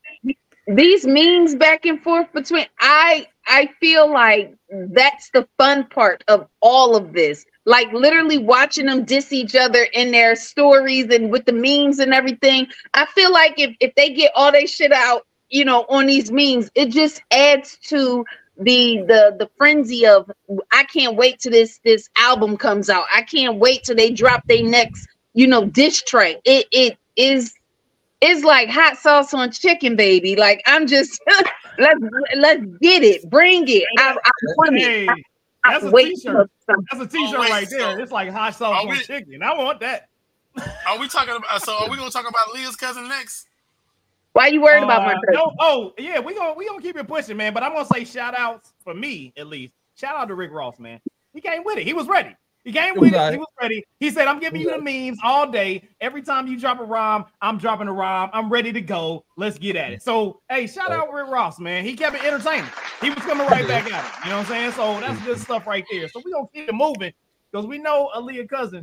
these memes back and forth between I I feel like that's the fun part of all of this. Like literally watching them diss each other in their stories and with the memes and everything. I feel like if, if they get all their shit out, you know, on these memes, it just adds to the the the frenzy of I can't wait till this this album comes out. I can't wait till they drop their next, you know, diss track. It it is it's like hot sauce on chicken, baby. Like I'm just let's let's get it, bring it. I, I want Hey, it. I that's a wait t-shirt. for some- That's a t-shirt Oh, wait, right there. so- It's like hot sauce Are on we- chicken. I want that. Are we talking about? So are we gonna talk about Leah's cousin next? Why you worried about my Uh, cousin? no, oh yeah, we gonna we gonna keep it pushing, man. But I'm gonna say shout outs for me at least. Shout out to Rick Ross, man. He came with it. He was ready. He came It with was it. alright. He was ready. He said, "I'm giving It you was the memes all day. Every time you drop a rhyme, I'm dropping a rhyme. I'm ready to go. Let's get at it." So, hey, shout out Rick Ross, man. He kept it entertaining. He was coming right back at it. You know what I'm saying? So that's good stuff right there. So we gonna keep it moving because we know Aaliyah cousin.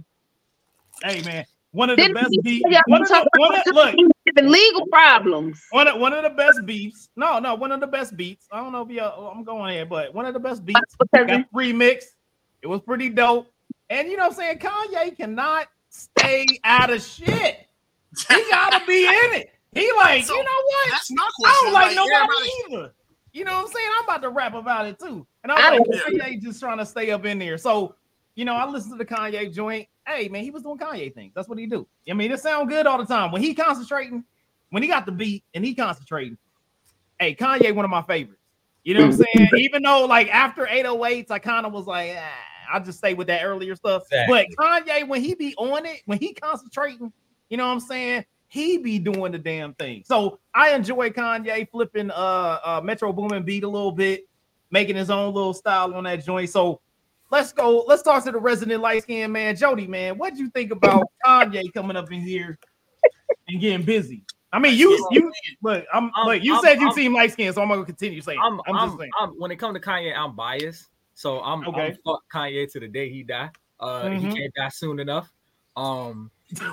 Hey, man, one of the Didn't best he beats. say y'all One of talk the, one of, look, having legal problems. one of, one of the best beats. No, no, one of the best beats. I don't know if you, I'm going here, but one of the best beats. Because Got remixed. It was pretty dope. And you know what I'm saying? Kanye cannot stay out of shit. He gotta be in it. He like, So, you know what? That's my I question. don't like, nobody everybody- either. You know what I'm saying? I'm about to rap about it too. And I I was don't- like, Kanye just trying to stay up in there. So, you know, I listened to the Kanye joint. Hey, man, he was doing Kanye things. That's what he do. I mean, it sound good all the time. When he concentrating, when he got the beat and he concentrating, hey, Kanye, one of my favorites. You know what I'm saying? Even though, like, after eight oh eights, I kind of was like, ah, I'll just stay with that earlier stuff. Exactly. But Kanye, when he be on it, when he concentrating, you know what I'm saying? He be doing the damn thing. So I enjoy Kanye flipping uh, uh Metro Boomin beat a little bit, making his own little style on that joint. So let's go. Let's talk to the resident light skinned man, Jody. Man, what do you think about Kanye coming up in here and getting busy? I mean, you you look. I'm I'm- like you I'm- said you I'm- seem light skinned, so I'm gonna continue saying. I'm, I'm, I'm, just saying. I'm- when it comes to Kanye, I'm biased. So I'm, Okay. I'm fuck Kanye to the day he die. Uh, Mhm. he can't die soon enough. Um,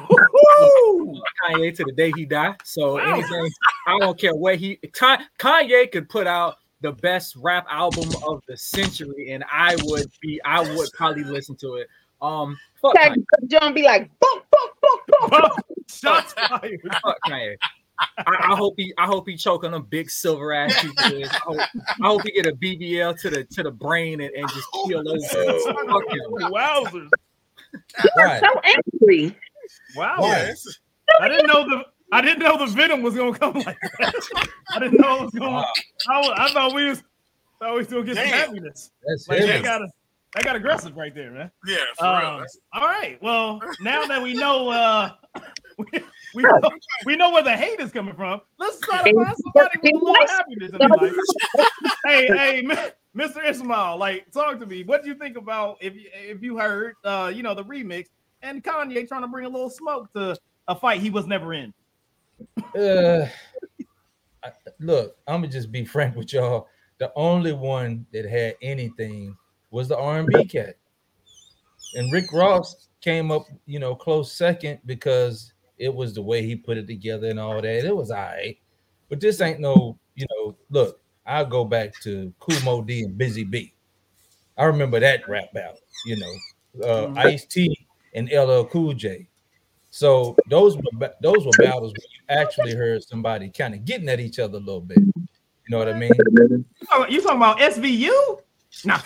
Woo! Kanye to the day he die. So Wow. anything, I don't care what he. Ka- Kanye could put out the best rap album of the century, and I would be, I would probably listen to it. Um, fuck Tag Kanye. John be like, boom, boom, boom, boom. Shots fired. Fuck Kanye. I, I hope he, I hope he choke on them big silver ass teeth. I hope, I hope he get a B B L to the to the brain and, and just kill those. Fuck him. Wowzers! Right. So angry. Wow. Why? I didn't know the I didn't know the venom was gonna come like that. I didn't know it was going. Wow. I, was- I thought we was thought we was gonna get some Damn. happiness. That's Like heavy. that got a, that got aggressive right there, man. Yeah, for real. Um, all right. Well, now that we know, uh, We know, we know where the hate is coming from. Let's try to find somebody with a little happiness in their life. Hey, hey, Mister Ismail, like, talk to me. What do you think about if you, if you heard, uh, you know, the remix and Kanye trying to bring a little smoke to a fight he was never in? Uh, I, look, I'm gonna just be frank with y'all. The only one that had anything was the R and B cat, and Rick Ross came up, you know, close second because it was the way he put it together and all that. It was all right, but this ain't no, you know. Look, I'll go back to Kool Moe Dee and Busy B. I remember that rap battle, you know, uh, Ice-T and L L Cool J. So those were those were battles where you actually heard somebody kind of getting at each other a little bit. You know what I mean? You talking, you talking about S V U? No.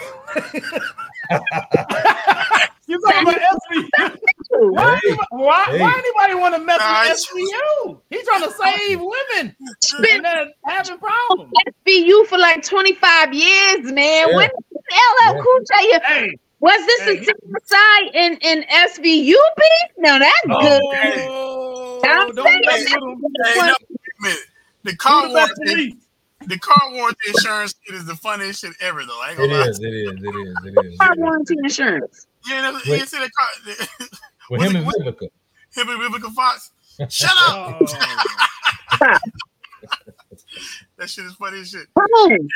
You talking about S V U? Why, Hey, why, hey. why anybody want to mess Nah, with it's- S V U? He's trying to save women and then having problems. S V U for like twenty-five years, man. Yeah. When did L L Yeah. Cool J? Hey, Was this Hey. a suicide in, in S V U beef? No, that's good. oh, I'm don't saying mess that- with him. Hey, no, wait a minute. The car Who the best warranty, police? the car warranty insurance shit is the funniest shit ever, though. I ain't It gonna lie. is, it is, it is, it is. Car It is. warranty insurance. You ain't never, you Wait. ain't see that car. With him and Vivica. Him and Vivica Fox. Shut up. Oh. That shit is funny as shit. Boom.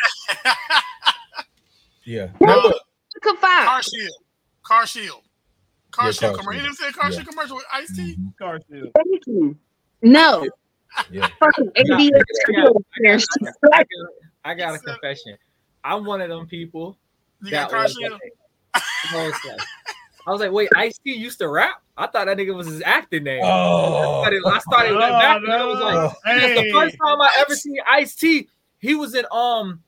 Yeah. Now look, Look at five. Car Shield. Car Shield. Car Yeah, Shield Car commercial. You Shield. didn't say a Car Yeah. Shield commercial with Ice-T? mhm, Car shield. Thank you. No. yeah. Fucking I got- A B S. I got- I She's got- like, I got a confession. I'm one of them people You that got Car was Shield? like, I was like, I was like, wait, Ice-T used to rap? I thought that nigga was his acting name. Oh, I started, I started went Oh, back and I was like, no. that's the Hey. first time I ever seen Ice-T. He was in um,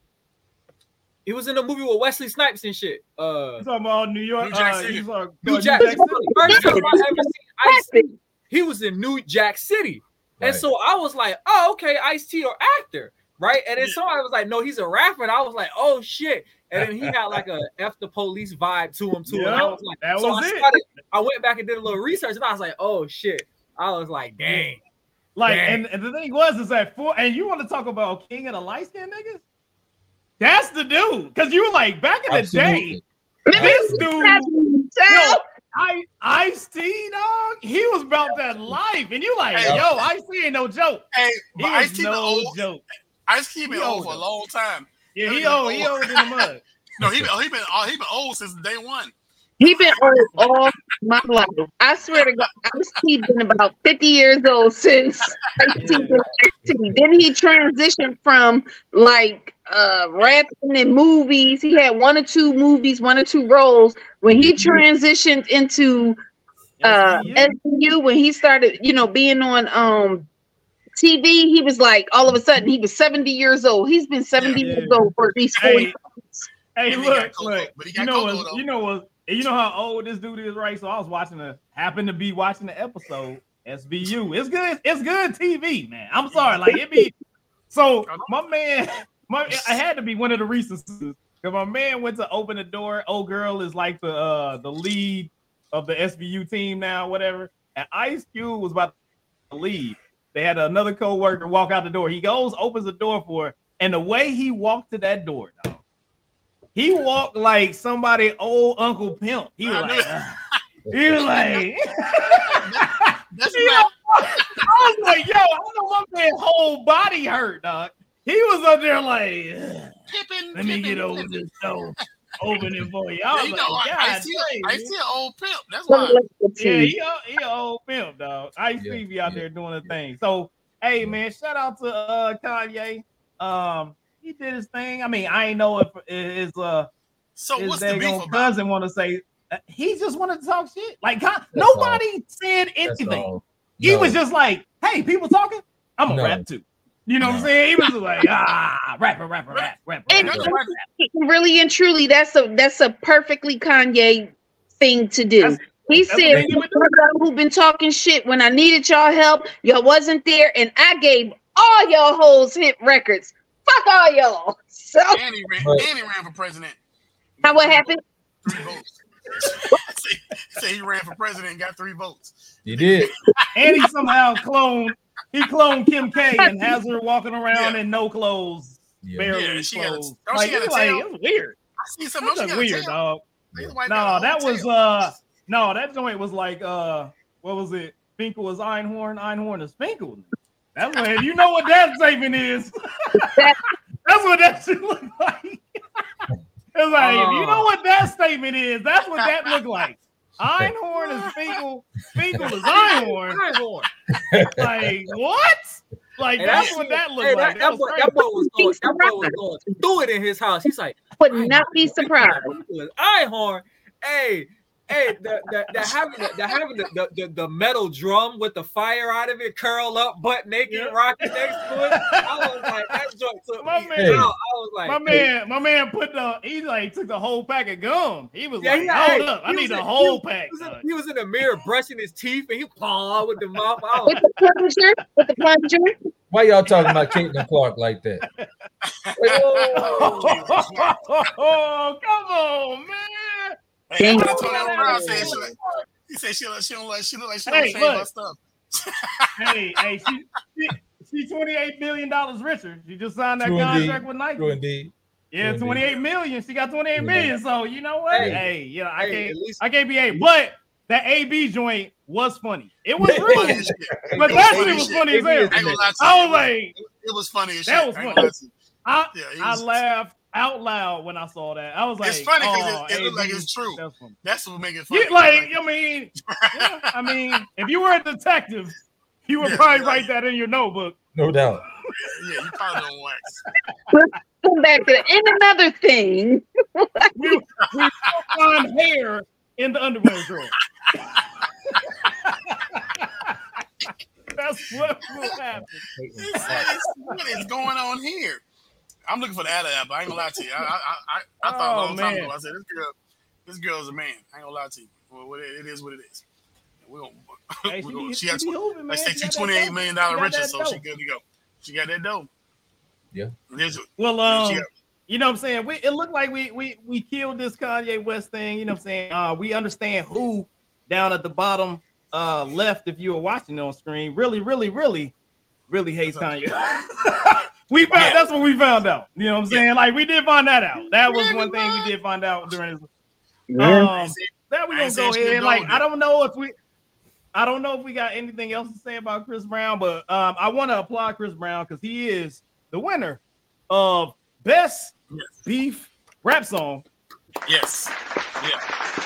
he was in a movie with Wesley Snipes and shit. Uh, You talking about New York? New Jack uh, City. you talking- New uh, Jack. New This was the first time I ever seen Ice-T. He was in New Jack City, and Right. so I was like, oh, okay, Ice-T or actor, right? And then somebody was like, no, he's a rapper, and I was like, oh shit. And then he had like a F the police vibe to him too. And I Yeah, was like, that so was I it. started, I went back and did a little research, and I was like, oh shit. I was like, dang. Like, Dang. and, and the thing was, is that four, and you want to talk about king of the light skinned niggas? That's the dude. Because you were like, back in the day, absolutely. this dude, So, I Ice-T, dog, he was about that life. And you like, Hey. yo, Ice-T ain't no joke. Hey, He but is Ice-T been no old. joke. Ice-T been He old old for a though. long time. Yeah, he He old, been he old. old in the mud. No, he been he been uh, he been old since day one. he been old all my life. I swear to God, Ice-T been about fifty years old since Ice-T was Ice-T. Then he transitioned from like uh rapping in movies. He had one or two movies, one or two roles. When he transitioned into uh S V U. S V U, when he started, you know, being on um T V, he was like all of a sudden he was seventy years old. He's been seventy Yeah. years old for at least forty. Hey, hey, And he got look, Coco, look. but he You got know Coco, what? though. You know what? You know how old this dude is, right? So I was watching the happened to be watching the episode S V U. It's good. It's good T V, man. I'm sorry, like it be. So my man, my I had to be one of the recencies because my man went to open the door. Old girl is like the uh the lead of the S V U team now, whatever. And Ice Cube was about to leave. They had another co-worker walk out the door. He goes, opens the door for her, and the way he walked to that door, dog, he walked like somebody old Uncle Pimp. He was I knew like, it. "Ugh." He was like, That's You not, I was like, yo, I know my man's whole body hurt, dog. He was up there like, "Ugh, Pippin. let me Pippin, get over Pippin. this door, open it for you." I Yeah, was you like, know, God, I see, I dang, see an old pimp. That's why. yeah, he a, he a old pimp, dog. I see Yeah, be out yeah, there doing a thing. So, hey, man, shout out to uh Kanye. Um, he did his thing. I mean, I ain't know if his uh So his what's the beef daggone about? cousin want to say. uh, He just wanted to talk shit. Like, Con- That's all. nobody said That's anything. all. He No. was just like, "Hey, people talking. I'm gonna No. rap too." You know what I'm No. saying? He was like, "Ah, rapper, rapper, rap, rapper." And rapper, That's rapper. right. really and truly, that's a that's a perfectly Kanye thing to do. That's- He that's said, what he would do. "Y'all who been talking shit when I needed y'all help, y'all wasn't there, and I gave all y'all hoes hit records. Fuck all y'all." So And he ran, But- and he ran for president. now what happened? Three votes. say, say he ran for president and got three votes. You did. And he somehow cloned he cloned Kim K and has her walking around Yeah. in no clothes, Yeah. barely Yeah, she got a- clothes. don't Like, she got a it's like, tail? it's weird. I see something else. That's She got a weird, tail. dog. They white No, got a that whole was tail. uh no, that joint was like uh what was it? Finkel was Einhorn, Einhorn is Finkel. That's what you know what that statement is. That's what that shit look like. It's like if you know what that statement is, that's what that looked like. Einhorn is Finkel, Finkel is Einhorn. Einhorn. Like what? Like Hey, that's that- what that looked Hey, like. that, That that, was boy, crazy. that boy was going. That boy was going through it in his house. He's like, Would not be surprised. Einhorn. Hey, hey, the, the, the having the, the having the, the, the, the metal drum with the fire out of it, curl up, butt naked, Yeah. rocking next to it. I was like, that joint took My me man- out. I was like, My man, my man put the he like took the whole pack of gum. He was Yeah, like, he- hold hey, up, I he need was the in- whole he pack. He was, in, son." he was in the mirror brushing his teeth and he paw with the mouth. I was With the plunger, with the plunger. Why y'all talking about Caitlin Clark like that? Oh, come on, man. Hey, Dang. that's what Antonio Brown said. She like, he said she, like, she don't like she look like she don't Hey, shave look. her stuff. Hey, hey, she, she she's twenty-eight million dollars richer. She just signed that True indeed. contract with Nike. True indeed. Yeah, True twenty-eight million. She got twenty-eight True million. So you know what? Hey. Hey, yeah, I Hey, can't at least- I can't be A. But that A B joint was funny. It was Funny real. as shit. But It that was shit funny was as shit. funny as A B hell. is I ain't gonna lie to I you. was like, It was funny as That shit. was I ain't funny. gonna lie to you. I, Yeah, it I was- laughed out loud when I saw that. I was like, It's funny 'cause it- oh, it looked like A B, it's true. That's funny. That's what make it funny. Yeah, like, I mean, yeah, I mean, if you were a detective, you would Yeah, probably yeah. write that in your notebook. No doubt. yeah, you probably don't wax. Come back to that. And another thing. We, we find hair in the underwear drawer. That's what will happen. It's, it's, what is going on here? I'm looking for the ad app. I ain't gonna lie to you. I I I, I thought a Oh, long time man. ago. I said this girl, this girl's a man. I ain't gonna lie to you. Well, what it, it is what it is. We're gonna, Hey, we're she gonna be- she she got be hooping, like man. say She she got that twenty eight dough. million She dollar got richer, that so she dough. good to go. She got that dough. Yeah. There's- Well, she um, got- you know what I'm saying? We it looked like we we we killed this Kanye West thing, you know what I'm saying? Uh we understand who down at the bottom uh left if you were watching on screen really, really, really, really hates Kanye. we found Yeah. that's what we found out. You know what I'm saying? Like we did find that out. That was one thing we did find out during this. Um that we I gonna ain't go saying she ahead. was Like gold I don't know if we I don't know if we got anything else to say about Chris Brown, but um I want to applaud Chris Brown because he is the winner of Best Yes. Beef Rap Song. Yes. Yeah.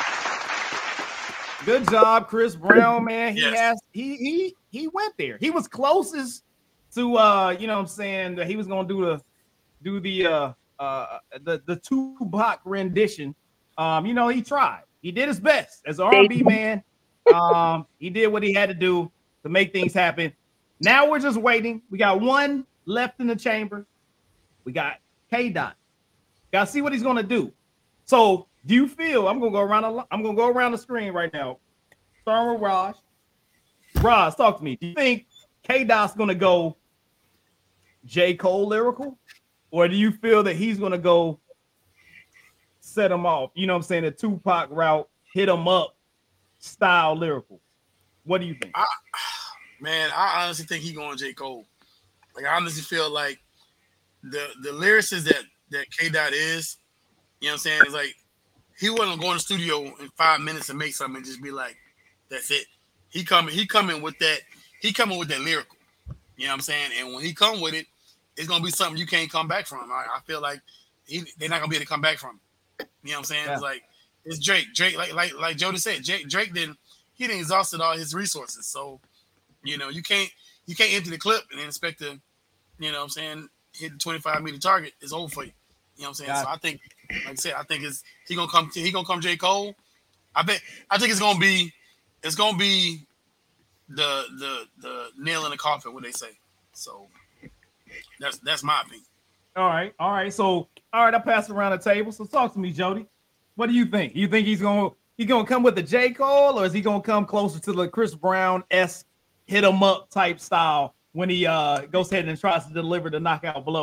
Good job, Chris Brown, man. He Yes. has he he he went there. He was closest to uh, you know what I'm saying, that he was gonna do the do the uh uh the the Tupac rendition. Um, you know, he tried. He did his best as an R and B man. Um, he did what he had to do to make things happen. Now we're just waiting. We got one left in the chamber. We got K Dot. Gotta see what he's gonna do. So, do you feel? I'm gonna go around. The, I'm gonna go around the screen right now. Starting with Raj. Raj, talk to me. Do you think K Dot's gonna go J. Cole lyrical, or do you feel that he's gonna go set him off? You know what I'm saying? The Tupac route, hit him up style lyrical. What do you think? Man, I honestly think he going J. Cole. Like I honestly feel like the the lyricist that that K Dot is, you know what I'm saying, is like he wasn't going to the studio in five minutes and make something and just be like, that's it. He coming, he coming with that, he coming with that lyrical. You know what I'm saying? And when he come with it, it's gonna be something you can't come back from. I, I feel like he, they're not gonna be able to come back from it. You know what I'm saying? Yeah. It's like it's Drake. Drake, like like like Jody said, Drake, Drake didn't he didn't exhausted all his resources. So, you know, you can't you can't empty the clip and then expect to, you know what I'm saying, hit the twenty-five meter target. It's over for you. You know what I'm saying? Got So I think, like I said, I think it's he gonna come he gonna come J. Cole. I bet I think it's gonna be it's gonna be the the the nail in the coffin, what they say. So that's that's my opinion. All right, all right. So, all right, I'll pass it around the table. So, talk to me, Jody. What do you think? You think he's gonna he gonna come with the J. Cole, or is he gonna come closer to the Chris Brown esque hit him up type style when he uh goes ahead and tries to deliver the knockout blow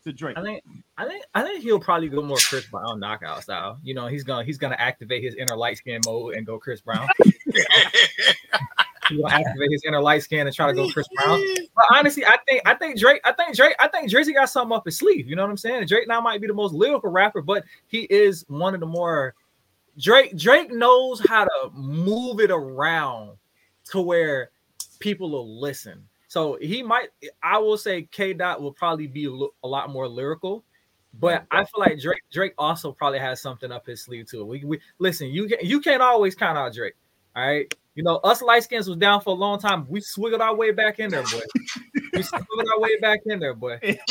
to Drake? I think I think I think he'll probably go more Chris Brown knockout style. You know, he's gonna he's gonna activate his inner light skin mode and go Chris Brown. He's gonna activate his inner light skin and try to go Chris Brown. But honestly, I think I think Drake, I think Drake, I think Drizzy got something up his sleeve. You know what I'm saying? Drake now might be the most lyrical rapper, but he is one of the more Drake. Drake knows how to move it around to where people will listen. So he might, I will say K Dot will probably be a, lo- a lot more lyrical, but I feel like Drake Drake also probably has something up his sleeve too. We, we listen, you can you can't always count out Drake. All right. You know, us light skins was down for a long time. We swiggled our way back in there, boy. We swiggled our way back in there, boy. Hey,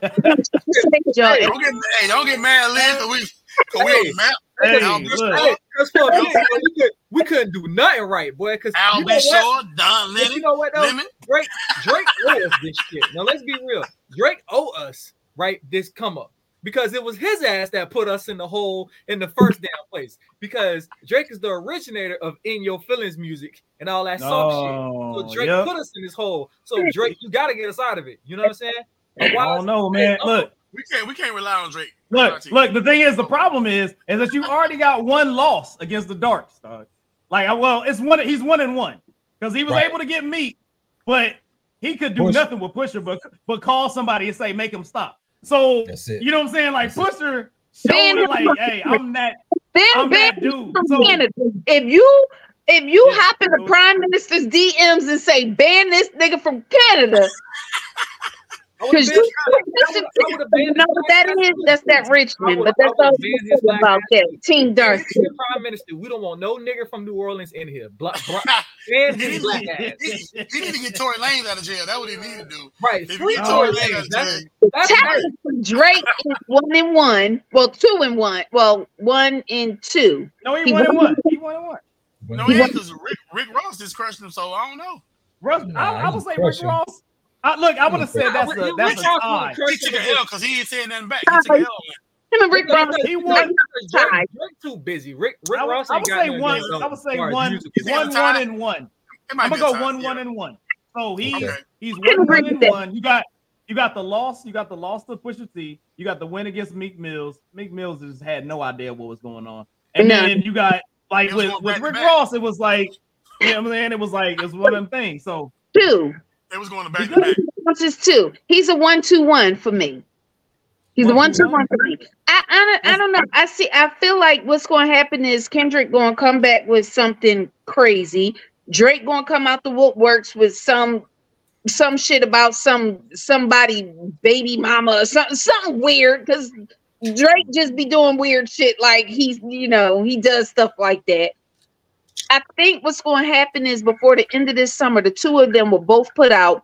don't get, hey, don't get mad, Liz. Cause we, cause we Hey, on map. hey, Al look. Bishop, Hey, that's what we, we, could, we couldn't do nothing right, boy. Because Al you know what? Bishop, Don But you Lennon, know what though? Lemon. Drake, Drake owe us this shit. Now let's be real. Drake owe us right this come up because it was his ass that put us in the hole in the first damn place. Because Drake is the originator of In Your Feelings music and all that soft Oh, shit. So Drake yep. put us in this hole. So Drake, you gotta get us out of it. You know what I'm saying? I don't know, man. Look, We can't we can't rely on Drake. look, look. The thing is, the problem is, is that you already got one loss against the Darks, dog. Like, well, it's one. He's one and one because he was Right. able to get meat, but he could do Push. nothing with Pusher, but but call somebody and say make him stop. So That's it. you know what I'm saying? Like That's it. Pusher Ban showing like, him. hey, I'm that. Then I'm ban that dude. from So Canada. If you if you Yeah. hop in the prime minister's D Ms and say ban this nigga from Canada, because you listen, you know what that is? That's that Richmond, but that's all you his know about that. Team Darcy. Mister Prime Minister, we don't want no nigga from New Orleans in here. Black, black, and his black ass. he, he need to get Tory Lanez out of jail. That's what he need to do. Right. If Free he Oh, Tory Tory Lanez. Lanez out of That's, jail, that's right. Technically, Drake is one and one. Well, two and one. Well, one and two. no, he He won and won. one. He won and one. no, yeah, because Rick, Rick Ross just crushed him. So I don't know. Russ, Nah, I, I he would say Rick crushing. Ross. I, look, I would have said that's Rick- a that's Rick a Ross tie. would've crushed He took him an L because he ain't saying nothing back. He took an L. Him and Rick Ross. He won. Drake, Drake too busy. Rick, Rick I would, Ross I ain't would got say nothing one. against him I would as say far as one, music. Is it a one, tie? one, and one. It might I'm be gonna a go tie, one, yeah. one, and one. So he Okay. he's I can one, agree one, with and that. one. You got you got the loss. You got the loss to Pusha T. You got the win against Meek Mills. Meek Mills just had no idea what was going on. And No. then you got like It was with, going with back to Rick back. Ross, it was like you know what I'm saying. It was like it was one of them things. So Two. They was going to back He to back. Ross is two. He's a one two one for me. He's a One, one two, two one for me. I I don't, I don't know. I see. I feel like what's going to happen is Kendrick going to come back with something crazy. Drake going to come out the woodworks with some some shit about some somebody baby mama or something something weird because Drake just be doing weird shit like he's you know he does stuff like that. I think what's going to happen is before the end of this summer, the two of them will both put out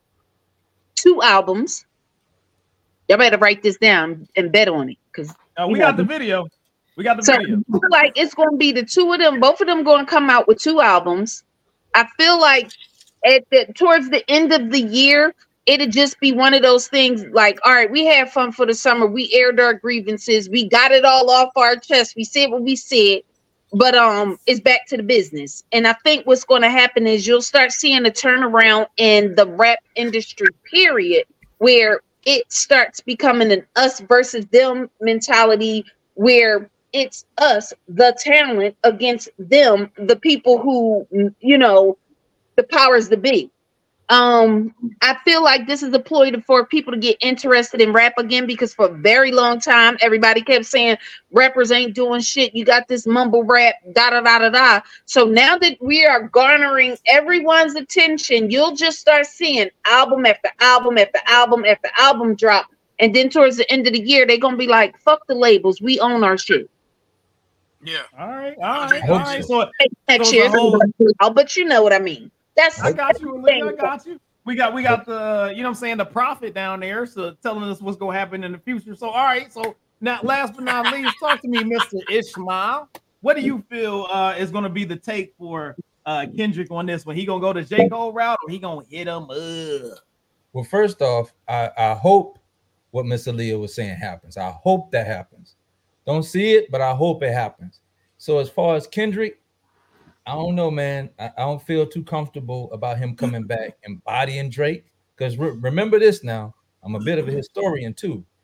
two albums. Y'all better write this down and bet on it because uh, we Yeah. got the video. We got the so video. I feel like it's going to be the two of them. Both of them going to come out with two albums. I feel like at the towards the end of the year, it'd just be one of those things. Like, all right, we had fun for the summer. We aired our grievances. We got it all off our chest. We said what we said. But um, it's back to the business. And I think what's going to happen is you'll start seeing a turnaround in the rap industry, period, where it starts becoming an us versus them mentality, where it's us, the talent, against them, the people who, you know, the powers that be. Um, I feel like this is a ploy to- for people to get interested in rap again, because for a very long time, everybody kept saying rappers ain't doing shit. You got this mumble rap, da da da da da. So now that we are garnering everyone's attention, you'll just start seeing album after album after album after album drop. And then towards the end of the year, they're gonna be like, fuck the labels, we own our shit. Yeah. All right, all right, I all hope right. so. So Next So year, the whole- but you know what I mean. That's I got you, Olivia, I got you. We got we got the you know what I'm saying, the prophet down there, so telling us what's gonna happen in the future. So all right, so now last but not least, talk to me, Mister Ishmael. What do you feel uh is gonna be the take for uh Kendrick on this one? He gonna go the J. Cole route or he gonna hit him up? Well, first off, I, I hope what Miss Aaliyah was saying happens. I hope that happens. Don't see it, but I hope it happens. So as far as Kendrick, I don't know, man. I, I don't feel too comfortable about him coming back embodying Drake. Because re- remember this now, I'm a bit of a historian too.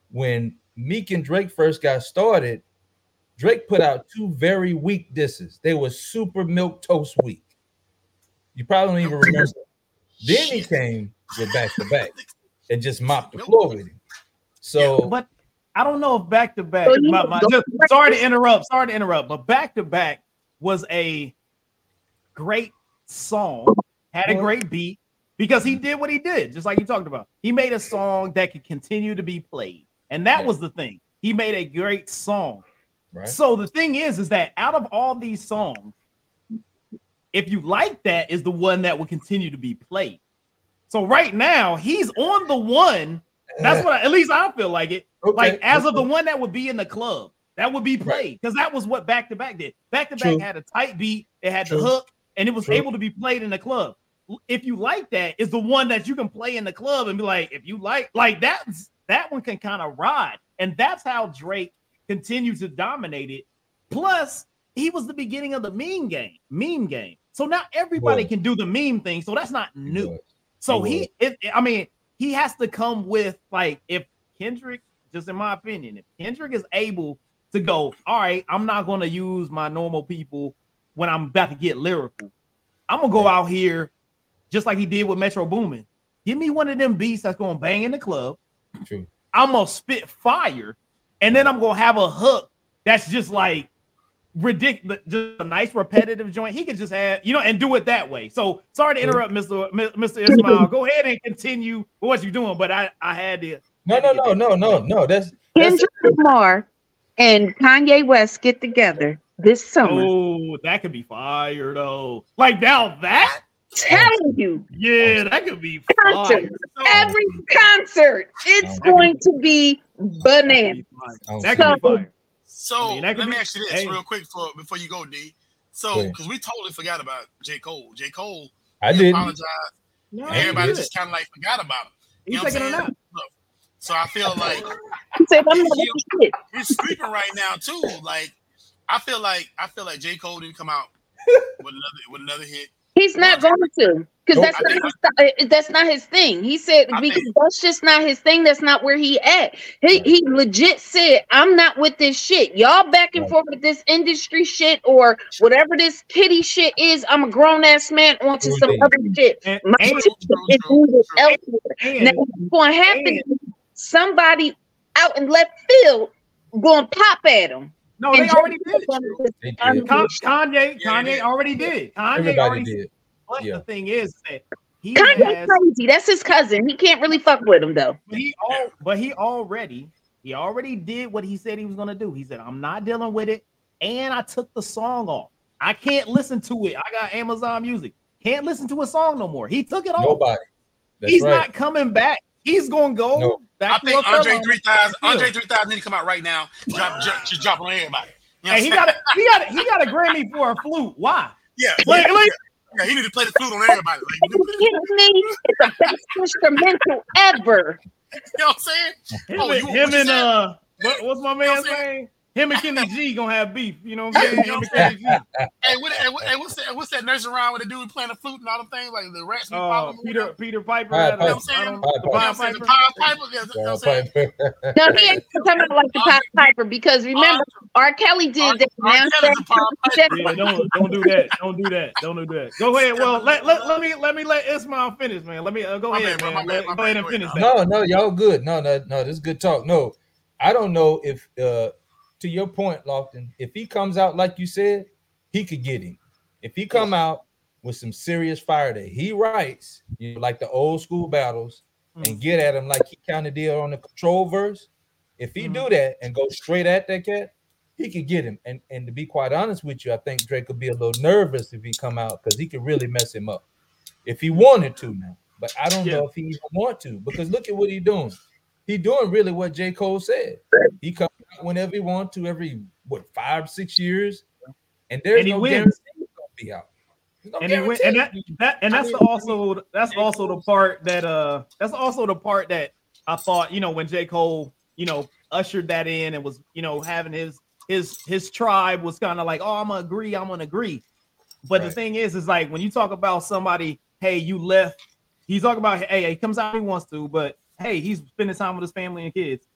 when Meek and Drake first got started, Drake put out two very weak disses. They were super milk toast weak. You probably don't even remember. Then he came with back to back and just mopped the floor with him. So, but I don't know if back to back. So you- my- my- just- Sorry to interrupt. Sorry to interrupt. But back to back was a great song. Had a great beat because he did what he did, just like you talked about. He made a song that could continue to be played, and that Yeah. was the thing. He made a great song. right? So the thing is, is that out of all these songs, if you like that, is the one that will continue to be played. So right now, he's on the one. That's what I, at least I feel like it. Okay, Like as of the okay. one that would be in the club, that would be played because that was what back to back did. Back to True. back had a tight beat, it had True. the hook, and it was True. able to be played in the club. If you like that, is the one that you can play in the club and be like, if you like, like that's that one can kind of ride, and that's how Drake continues to dominate it. Plus, he was the beginning of the meme game, meme game. So now everybody Was. can do the meme thing. So that's not new. was. So He he, it, I mean, he has to come with like if Kendrick, just in my opinion, if Kendrick is able to go, all right, I'm not going to use my normal people when I'm about to get lyrical. I'm gonna go out here just like he did with Metro Boomin. Give me one of them beats that's gonna bang in the club. True. I'm gonna spit fire, and then I'm gonna have a hook that's just like ridiculous, just a nice repetitive joint. He could just have, you know, and do it that way. So sorry to interrupt, Mister Mi- Mister Ismail. Go ahead and continue with what you're doing, but I I had to. No, no, no, no, no, no. That's, that's Kendrick Lamar and Kanye West get together this summer. Oh, that could be fire though. Like now that, Telling you, yeah, that could be concert, fire. every concert, it's going to be bananas. That could be fire. So I mean, that could let me be- ask you this hey. real quick for before you go, D. So Go ahead. because we totally forgot about J. Cole. J. Cole, I he didn't. apologized. No, and he everybody good. just kind of like forgot about him. You He's know what I'm taking a saying? nap. Look, so I feel like He said, I'm not with the shit. he's sleeping right now too. Like I feel like I feel like J. Cole didn't come out with another with another hit. He's not going to, because Nope. that's I not think- his, sti- that's not his thing. He said I because think- that's just not his thing. That's not where he at. He he legit said, "I'm not with this shit. Y'all back and Right. forth with this industry shit or whatever this kitty shit is. I'm a grown ass man onto True some indeed. other shit. And- My and- shit True, is true, needed true. elsewhere. Now And, what's going to happen? and- is somebody out in left field going to pop at him. no, they And already Drake did. gonna just They did. un- Con- Kanye, Yeah, they Kanye did. already did. Kanye Everybody already did. But Yeah. the thing is that he Kanye's has, crazy. That's his cousin. He can't really fuck with him though. but he all, but he already, he already did what he said he was gonna do. He said, "I'm not dealing with it," and I took the song off. I can't listen to it. I got Amazon Music. Can't listen to a song no more. He took it off. Nobody. That's He's right. not coming back. He's gonna go No. I back to think a Andre fellow. three thousand Yeah. Andre three thousand need to come out right now. Drop ju- just drop on everybody. You know Hey, he what I'm got a, he got a, he got a Grammy for a flute. Why? Yeah, Like, yeah, like, yeah, he need to play the flute on everybody. Like, Are you kidding me? It's the best instrumental ever. you know what I'm saying? him, Oh, and- you- him what you and said? uh, what, what's my You know what man's I'm saying? name? Him and Kenny G gonna have beef. You know what I'm saying? You know Him what and Kenny G. Hey, what, hey, what, hey, what's that? What's that nurse around with the dude playing the flute and all them things like the rats? be Uh, following him? Peter Peter Piper. Pied I don't- Piper. I don't- Pied the You know what Pied I'm saying? The Piper. Pied Piper. Yeah, you know what I'm Uh, saying? Piper. No, he ain't talking about like the Pied Piper because remember R. Kelly did R. that. R. Now Kelly's a Pied Piper. Yeah, don't don't do that. Don't do that. Don't do that. Go ahead. Well, let, let, let me let me let Ismail finish, man. Let me uh, go My ahead, bad, bro. man. My bad, Let- my go ahead bad. and Go finish ahead. that. No, no, y'all good. No, no, no. This is good talk. No, I don't know if uh to your point, Lofton, if he comes out like you said, he could get him. If he come out with some serious fire that he writes, you know, like the old school battles, and get at him like he kind of did on the control verse. If he Mhm. do that and go straight at that cat, he could get him. And and to be quite honest with you, I think Drake could be a little nervous if he come out because he could really mess him up if he wanted to now. But I don't Yeah. know if he even want to because look at what he doing. He doing really what J. Cole said. He comes out whenever he wants to, every what five, six years, and there's And he no wins. guarantee he's gonna be out. There's no and, he went, guarantee. and that, that and that's the also that's also the part that uh that's also the part that I thought, you know, when J. Cole, you know, ushered that in and was, you know, having his his his tribe was kind of like, oh, I'm gonna agree, I'm gonna agree. But the Right. thing is, is like when you talk about somebody, hey, you left, he's talking about, hey, he comes out, he wants to, but hey, he's spending time with his family and kids.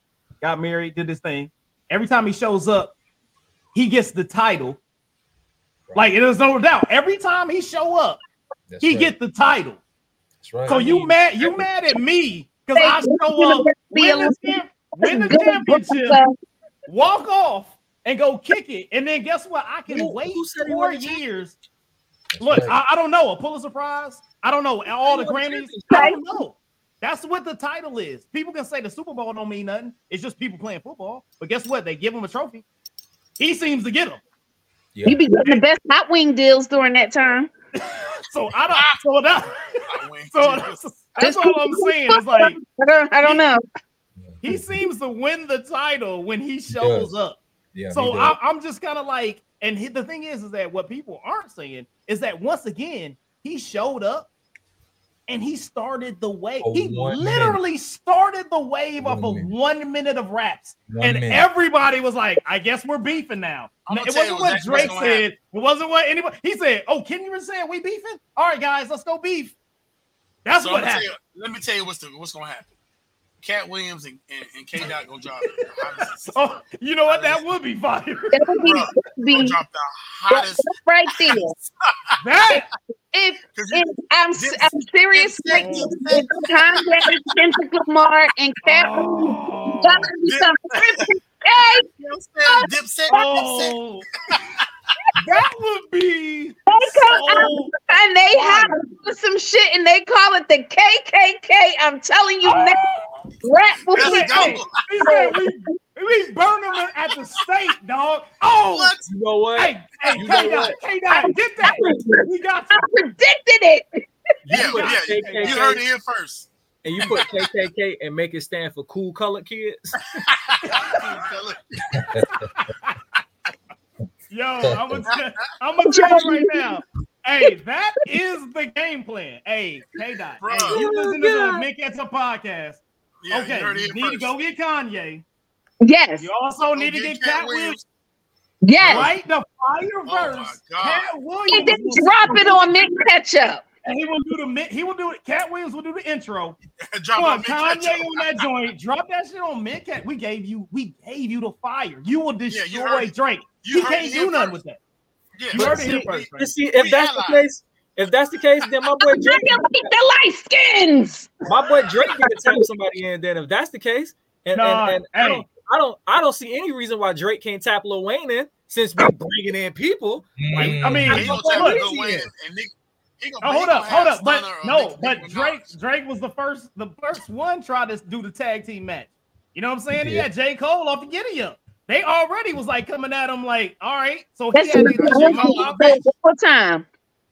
got married, did this thing. Every time he shows up, he gets the title. Right. Like, there's no doubt. Every time he show up, That's he right. get the title. That's right. So you mad? You mad at me because I show up, win the, champ, win the championship, walk off, and go kick it, and then guess what? I can Who- wait who said he four won the years. That's Look, right. I, I don't know. A Pulitzer Prize? I don't know. All the Who won the Grammys? championship? I don't know. That's what the title is. People can say the Super Bowl don't mean nothing. It's just people playing football. But guess what? They give him a trophy. He seems to get them. Yeah. You be getting the best hot wing deals during that time. So I don't. So that. I win. So that's, that's all I'm saying. It's like I don't, I don't know. he seems to win the title when he shows does. up. Yeah, he So does. I, I'm just kind of like, and he, the thing is, is that what people aren't saying is that once again he showed up and he started the wave. For He one literally started the wave One off of minute. one minute of raps, One and minute. everybody was like, "I guess we're beefing now." I'm No, gonna it tell you wasn't what exactly what's Drake gonna said. It wasn't what anybody. He said, "Oh, Ken, you were saying we beefing? All right, guys, let's go beef." That's So what I'm gonna tell happened. you, let me tell you what's the, what's gonna happen. Cat Williams and, and, and K Dot gonna drop the hottest. Oh, you know what? That would be fire. That would be, Bro, be Gonna drop the hottest. right there. That If, 'Cause you- if I'm Dipset- I'm serious, Dipset- like, if Kanye, Kendrick Lamar, and Cat Oh. gotta be some tripping. Hey, You know what I'm saying? Dipset, Dipset. Oh, that would be they come so out and they have some shit and they call it the K K K. I'm telling you now, rap will Let's be go. He said we, we burn them at the stake, dog. Oh, What? You know what? hey, hey, You K know Dot, what? K Dot, get that. We got I you. predicted it. Yeah, put yeah. K You, K K you heard it here first. And you put K K K and make it stand for cool colored kids. Yo, I'm gonna, I'm gonna tell you right now. Hey, that is the game plan. Hey, K Dot, hey, Bruh. you listen to Oh, the God. Mick Etta podcast. Yeah, Okay, you heard it you here need first. to go get Kanye. Yes, You also need to get get Cat Cat Williams. yes. Right, the fire Oh my verse. God. Cat He Williams didn't will- drop it on Mick Ketchup. And he will do the mi- he will do it. Cat Williams will do the intro. Drop Come on, on Mick Kanye Ketchup. on that joint. Drop that shit on Mick Cat. We gave you, we gave you the fire. You will you destroy heard it. Drake. You he heard can't it do here nothing first. with that. Yeah, You heard but it here see, first, we- right? See, if We that's the allies. case, if that's the case, then my boy I Drake, like the light skins. my boy Drake can tap somebody in. Then if that's the case, and, Nah, and, and I hey. don't, I don't, I don't see any reason why Drake can't tap Lil Wayne in since we bringing in people. Like, Mm. I mean, He gonna look, tap look, Lil Wayne and Nick. He gonna, Oh, he hold gonna up, hold have up, but Stunner or no, Nick- but Nick Drake, Minaj. Drake was the first, the first one tried to do the tag team match. You know what I'm saying? He Yeah. had J. Cole off the giddy up. They already was like coming at him like, all right. So he That's had what these I'm legit saying. mouth- One more time.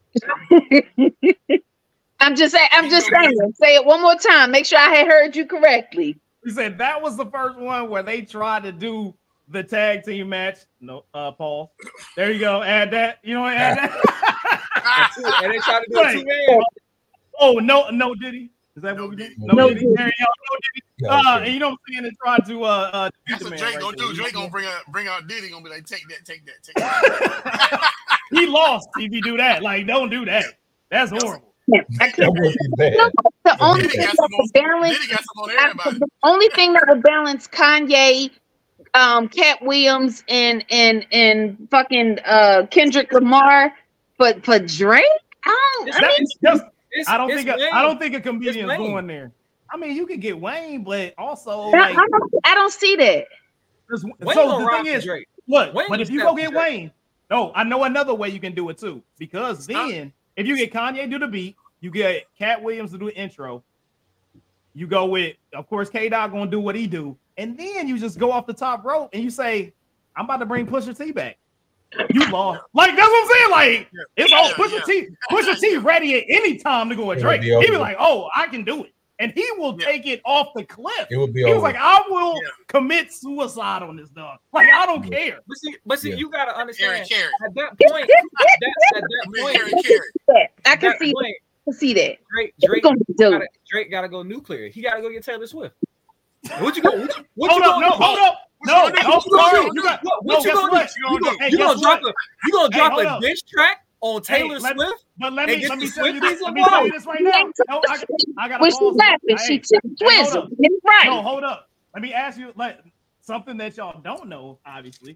I'm just saying. I'm just saying. Say it one more time. Make sure I had heard you correctly. He said that was the first one where they tried to do the tag team match. No, uh, Paul. There you go. Add that. You know, add that. and they try to do a Right. two man. Oh no, no Diddy. Is that No what we do? Diddy. No, No Diddy. Diddy. There you go. No Diddy. Yeah, Uh, okay. and you know what I'm saying? They tried to uh, uh defeat That's the what man Drake right gonna there. do. Drake gonna bring out bring out Diddy. Gonna be like, take that, take that, take that. He lost if you do that. Like, don't do that. That's horrible. I That can't. would be bad. No, the only Diddy thing got that some would balance, Diddy got some on I- everybody. the only thing that would balance Kanye, um, Cat Williams, and and and fucking uh Kendrick Lamar, but for Drake, I don't. I That- mean, just- It's, I don't it's think a, Wayne. I don't think a comedian's Wayne. going there. I mean, you could get Wayne, but also I, like, I don't, I don't see that. there's- Wayne so gonna the rock thing for is, Drake. look, Wayne but if can you step go for get Drake. Wayne, no, I know another way you can do it too. Because Stop. then, if you get Kanye do the beat, you get Cat Williams to do the intro. You go with, of course, K Dot gonna do what he do, and then you just go off the top rope and you say, "I'm about to bring Pusha T back." You lost. Like that's what I'm saying. Like it's all Yeah, Pusha yeah. T. Pusha T ready at any time to go with It'll Drake. be He be over. like, "Oh, I can do it," and he will Yeah. take it off the cliff. It would be He was over. like, "I will Yeah. commit suicide on this dog. Like I don't care." But see, but see, Yeah. you gotta Carry, understand carry. at that point. At that, at I that mean, point, carry, carry. I can that see. point, I can see that. Drake, It's Drake, gonna be dope. gotta, Drake gotta go nuclear. He gotta go get Taylor Swift. What you go? What you, what Hold you up, gonna no, do? hold up, no, What you no, gonna do? sorry, What you got. What, No, what you guess gonna what? do? You gonna, Hey, you gonna guess drop what? a you gonna Hey, drop hold a up. diss track on Hey, Taylor let me- Swift? But let And me get let me the tell you Swifties this. Let me tell you involved. this right now. No, I, I got When to she pause. laughing, Hey, she took hey, hold Twizzle. up. It's right. No, hold up. Let me ask you. Like, something that y'all don't know, obviously,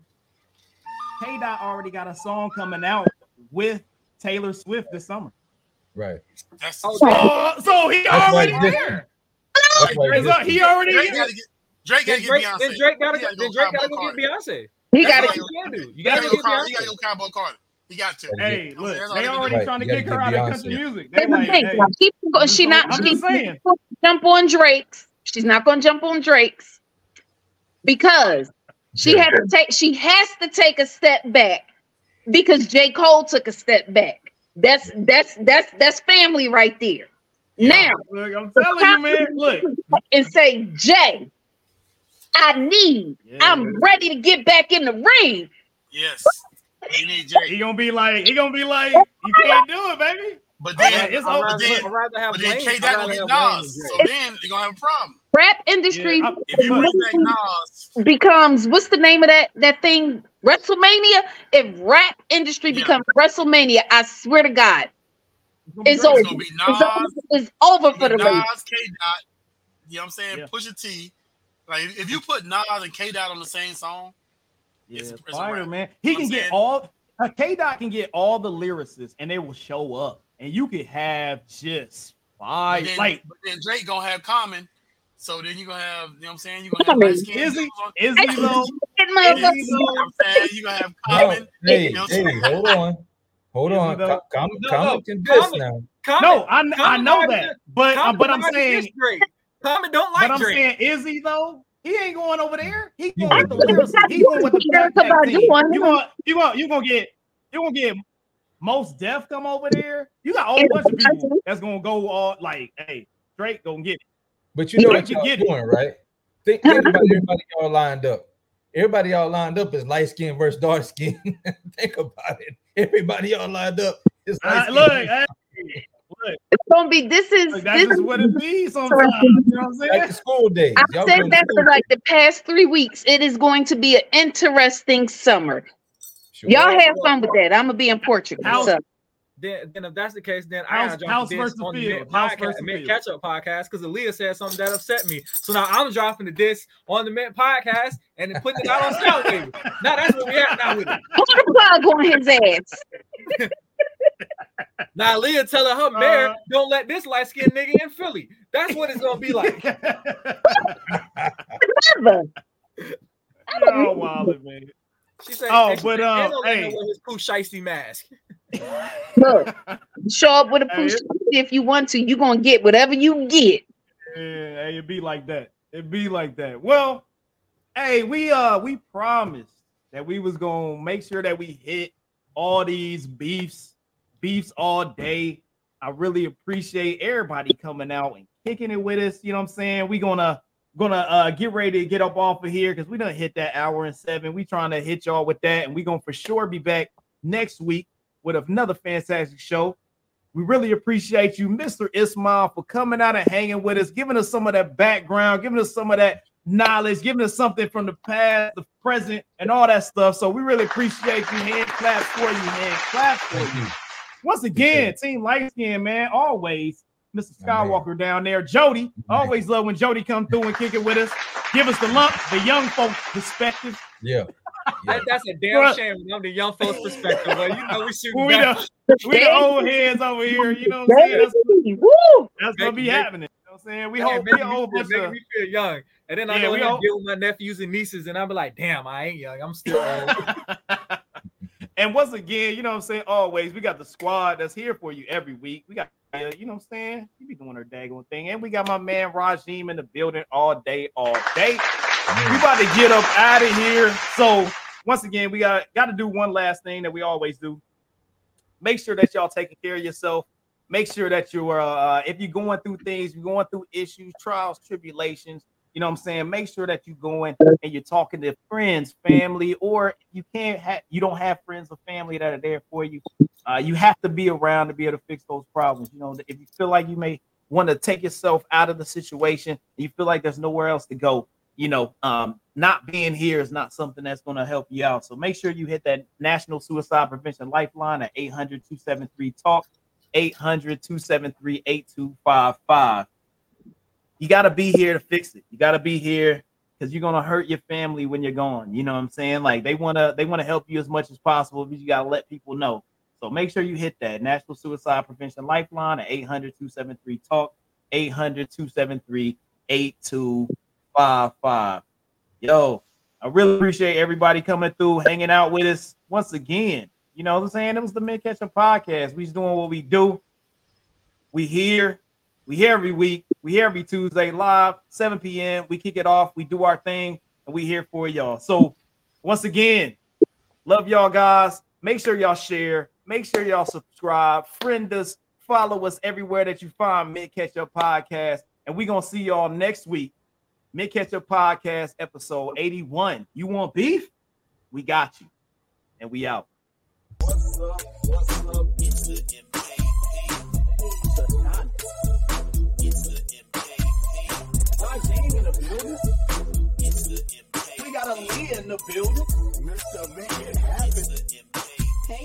K Dot already got a song coming out with Taylor Swift this summer. Right. That's Oh, Oh, so he That's why already he did- here. That's why Drake- he did- he already Drake here. gotta get Drake Then gotta get Drake, Beyonce. then Drake gotta He go. gotta Then Drake gotta Cowboy go Carter. get Beyonce. He That's got what it. you can do. You He gotta gotta go go get Carter. He gotta Beyonce. go Cowboy Carter. He got to. Hey, I'm look, saying, that's all they they can already Right, trying to you gotta kick her get out of Beyonce. country music. They Here's the like, thing, hey, now. She, I'm she just- not. I'm She's just saying. not gonna jump on Drake's. She's not going to jump on Drake's because she Yeah. had to take. She has to take a step back because J. Cole took a step back. That's that's that's that's family right there. Now Look, I'm telling you, man. Look, and say, Jay, I need. Yeah. I'm ready to get back in the ring. Yes. You need Drake. he gonna be like, he gonna be like, you can't do it, baby. But Yeah, then, it's I'd over. rather, but then, I'd rather have but then Wayne. K I'd Dot rather gonna get have Wayne Nas. than So Drake. then you're gonna have a problem. Rap industry Yeah, I- If you bring back Nas, becomes what's the name of that that thing? WrestleMania. If rap industry Yeah. becomes WrestleMania, I swear to God, it's great. over. it's gonna be It's Nas, over, it's over for the Nas, ladies. K Dot. You know what I'm saying? Yeah. Pusha T. Like if you put Nas and K Dot on the same song, Yeah, It's- it's a fire, wrap. man. He I'm can get saying- all uh, K Dot can get all the lyricists and they will show up, and you could have just fire. but then, Like, but then Drake gonna have Common. So then you're gonna have, you know what I'm saying? You're gonna have Common. light skin. Izzy, on. Izzy though, Get You my- Izzy know though. what I'm saying? You're gonna have No, Common. hey, You know what I'm hey, saying? hold on. Hold Is he on. though? Com- com- No, Common no, can diss Common- now. Common, No, I, I Common know not that, even- but uh, Common but I'm not even saying, diss Drake. Common don't but like I'm Drake. saying, Izzy though, he ain't going over there. He He going with the wouldn't. lyricists. He going with the Erica backpack Badu team. on You him. going, you going, you gonna get, you gonna get Most Def come over there. You got a whole bunch of people that's gonna go all like, hey, Drake gonna get it. But you know Drake what can y'all get it. doing, right? Think, think about everybody y'all lined up. Everybody y'all lined up is light skin versus dark skin. Think about it. Everybody y'all lined up is Uh, light look, skin. hey, look, It's gonna be. This is. look, that's This just is what it be sometimes. You know what I'm Like saying? the school days. I've Y'all said been that to for school. like the past three weeks. It is going to be an interesting summer. Sure. Y'all have fun with that. I'm gonna be in Portugal. House- So. Then, then if that's the case, then I House- gotta drop house the versus diss on the field. Mint House podcast, versus Mint field. Catch Up podcast, because Aaliyah said something that upset me. So now I'm dropping the diss on the Mint podcast and then putting it out on Soundwave. Now that's what we at now with it. Put a plug on his ass. Now Aaliyah telling her mayor, Uh, don't let this light skinned nigga in Philly. That's what it's gonna be like. Never. Oh, wild, man. She said, Oh, and she but, said, uh, and don't let him hey. wear his poo shiesty mask. Look, show up with a Hey, push if you want to. You're gonna get whatever you get. Yeah, hey, it be like that. It be like that. Well, hey, we uh we promised that we was gonna make sure that we hit all these beefs, beefs all day. I really appreciate everybody coming out and kicking it with us. You know what I'm saying? We gonna gonna uh get ready to get up off of here because we done hit that hour and seven. We trying to hit y'all with that, and we gonna for sure be back next week with another fantastic show. We really appreciate you, Mister Ismail, for coming out and hanging with us, giving us some of that background, giving us some of that knowledge, giving us something from the past, the present, and all that stuff. So we really appreciate you. Hand claps for you, hand claps for Thank you. you. Once again, Team Light Skin, man, always. Mister Skywalker down there. Jody, always love when Jody come through and kick it with us. Give us the lump, the young folks perspective. Yeah. Yeah. That, that's a damn Bruh. shame from the young folks' perspective. But you know, we shoot We back. the, we the old heads over here, you know what I'm saying? That's, Woo! that's gonna be Make- happening. You know what I'm saying? We Yeah, hope making we a me whole feel- bunch making of me feel young. And then I Yeah, know we when I all- deal with my nephews and nieces, and I'll be like, damn, I ain't young. I'm still old. And once again, you know what I'm saying? Always, we got the squad that's here for you every week. We got, uh, you know what I'm saying? You be doing her daggone thing. And we got my man Rajim in the building all day, all day. We about to get up out of here. So once again, we got got to do one last thing that we always do. Make sure that y'all taking care of yourself. Make sure that you're, uh, if you're going through things, you're going through issues, trials, tribulations, you know what I'm saying? Make sure that you're going and you're talking to friends, family, or you can't have, you don't have friends or family that are there for you. Uh, you have to be around to be able to fix those problems. You know, if you feel like you may want to take yourself out of the situation, and you feel like there's nowhere else to go, you know, um, not being here is not something that's going to help you out. So make sure you hit that National Suicide Prevention Lifeline at eight hundred, two seven three, talk, eight hundred, two seven three, eight two five five. You got to be here to fix it. You got to be here because you're gonna hurt your family when you're gone. You know what I'm saying? Like they wanna they wanna help you as much as possible, but you gotta let people know. So make sure you hit that National Suicide Prevention Lifeline at eight hundred, two seven three, talk, eight hundred, two seven three, eight two five five. Yo, I really appreciate everybody coming through, hanging out with us once again. You know what I'm saying? It was the Mid Catcher Podcast. We just doing what we do. We here. We here every week. We here every Tuesday live, seven p.m. We kick it off. We do our thing, and we here for y'all. So once again, love y'all guys. Make sure y'all share. Make sure y'all subscribe. Friend us. Follow us everywhere that you find Mid Catcher Podcast. And we're going to see y'all next week. Mid Catcher Podcast episode eighty-one. You want beef? We got you. And we out. What's up? What's up? It's the M K P. It's the Donnie. It's the M K P. My game in the building. It's the M K P. We got a Lee in the building.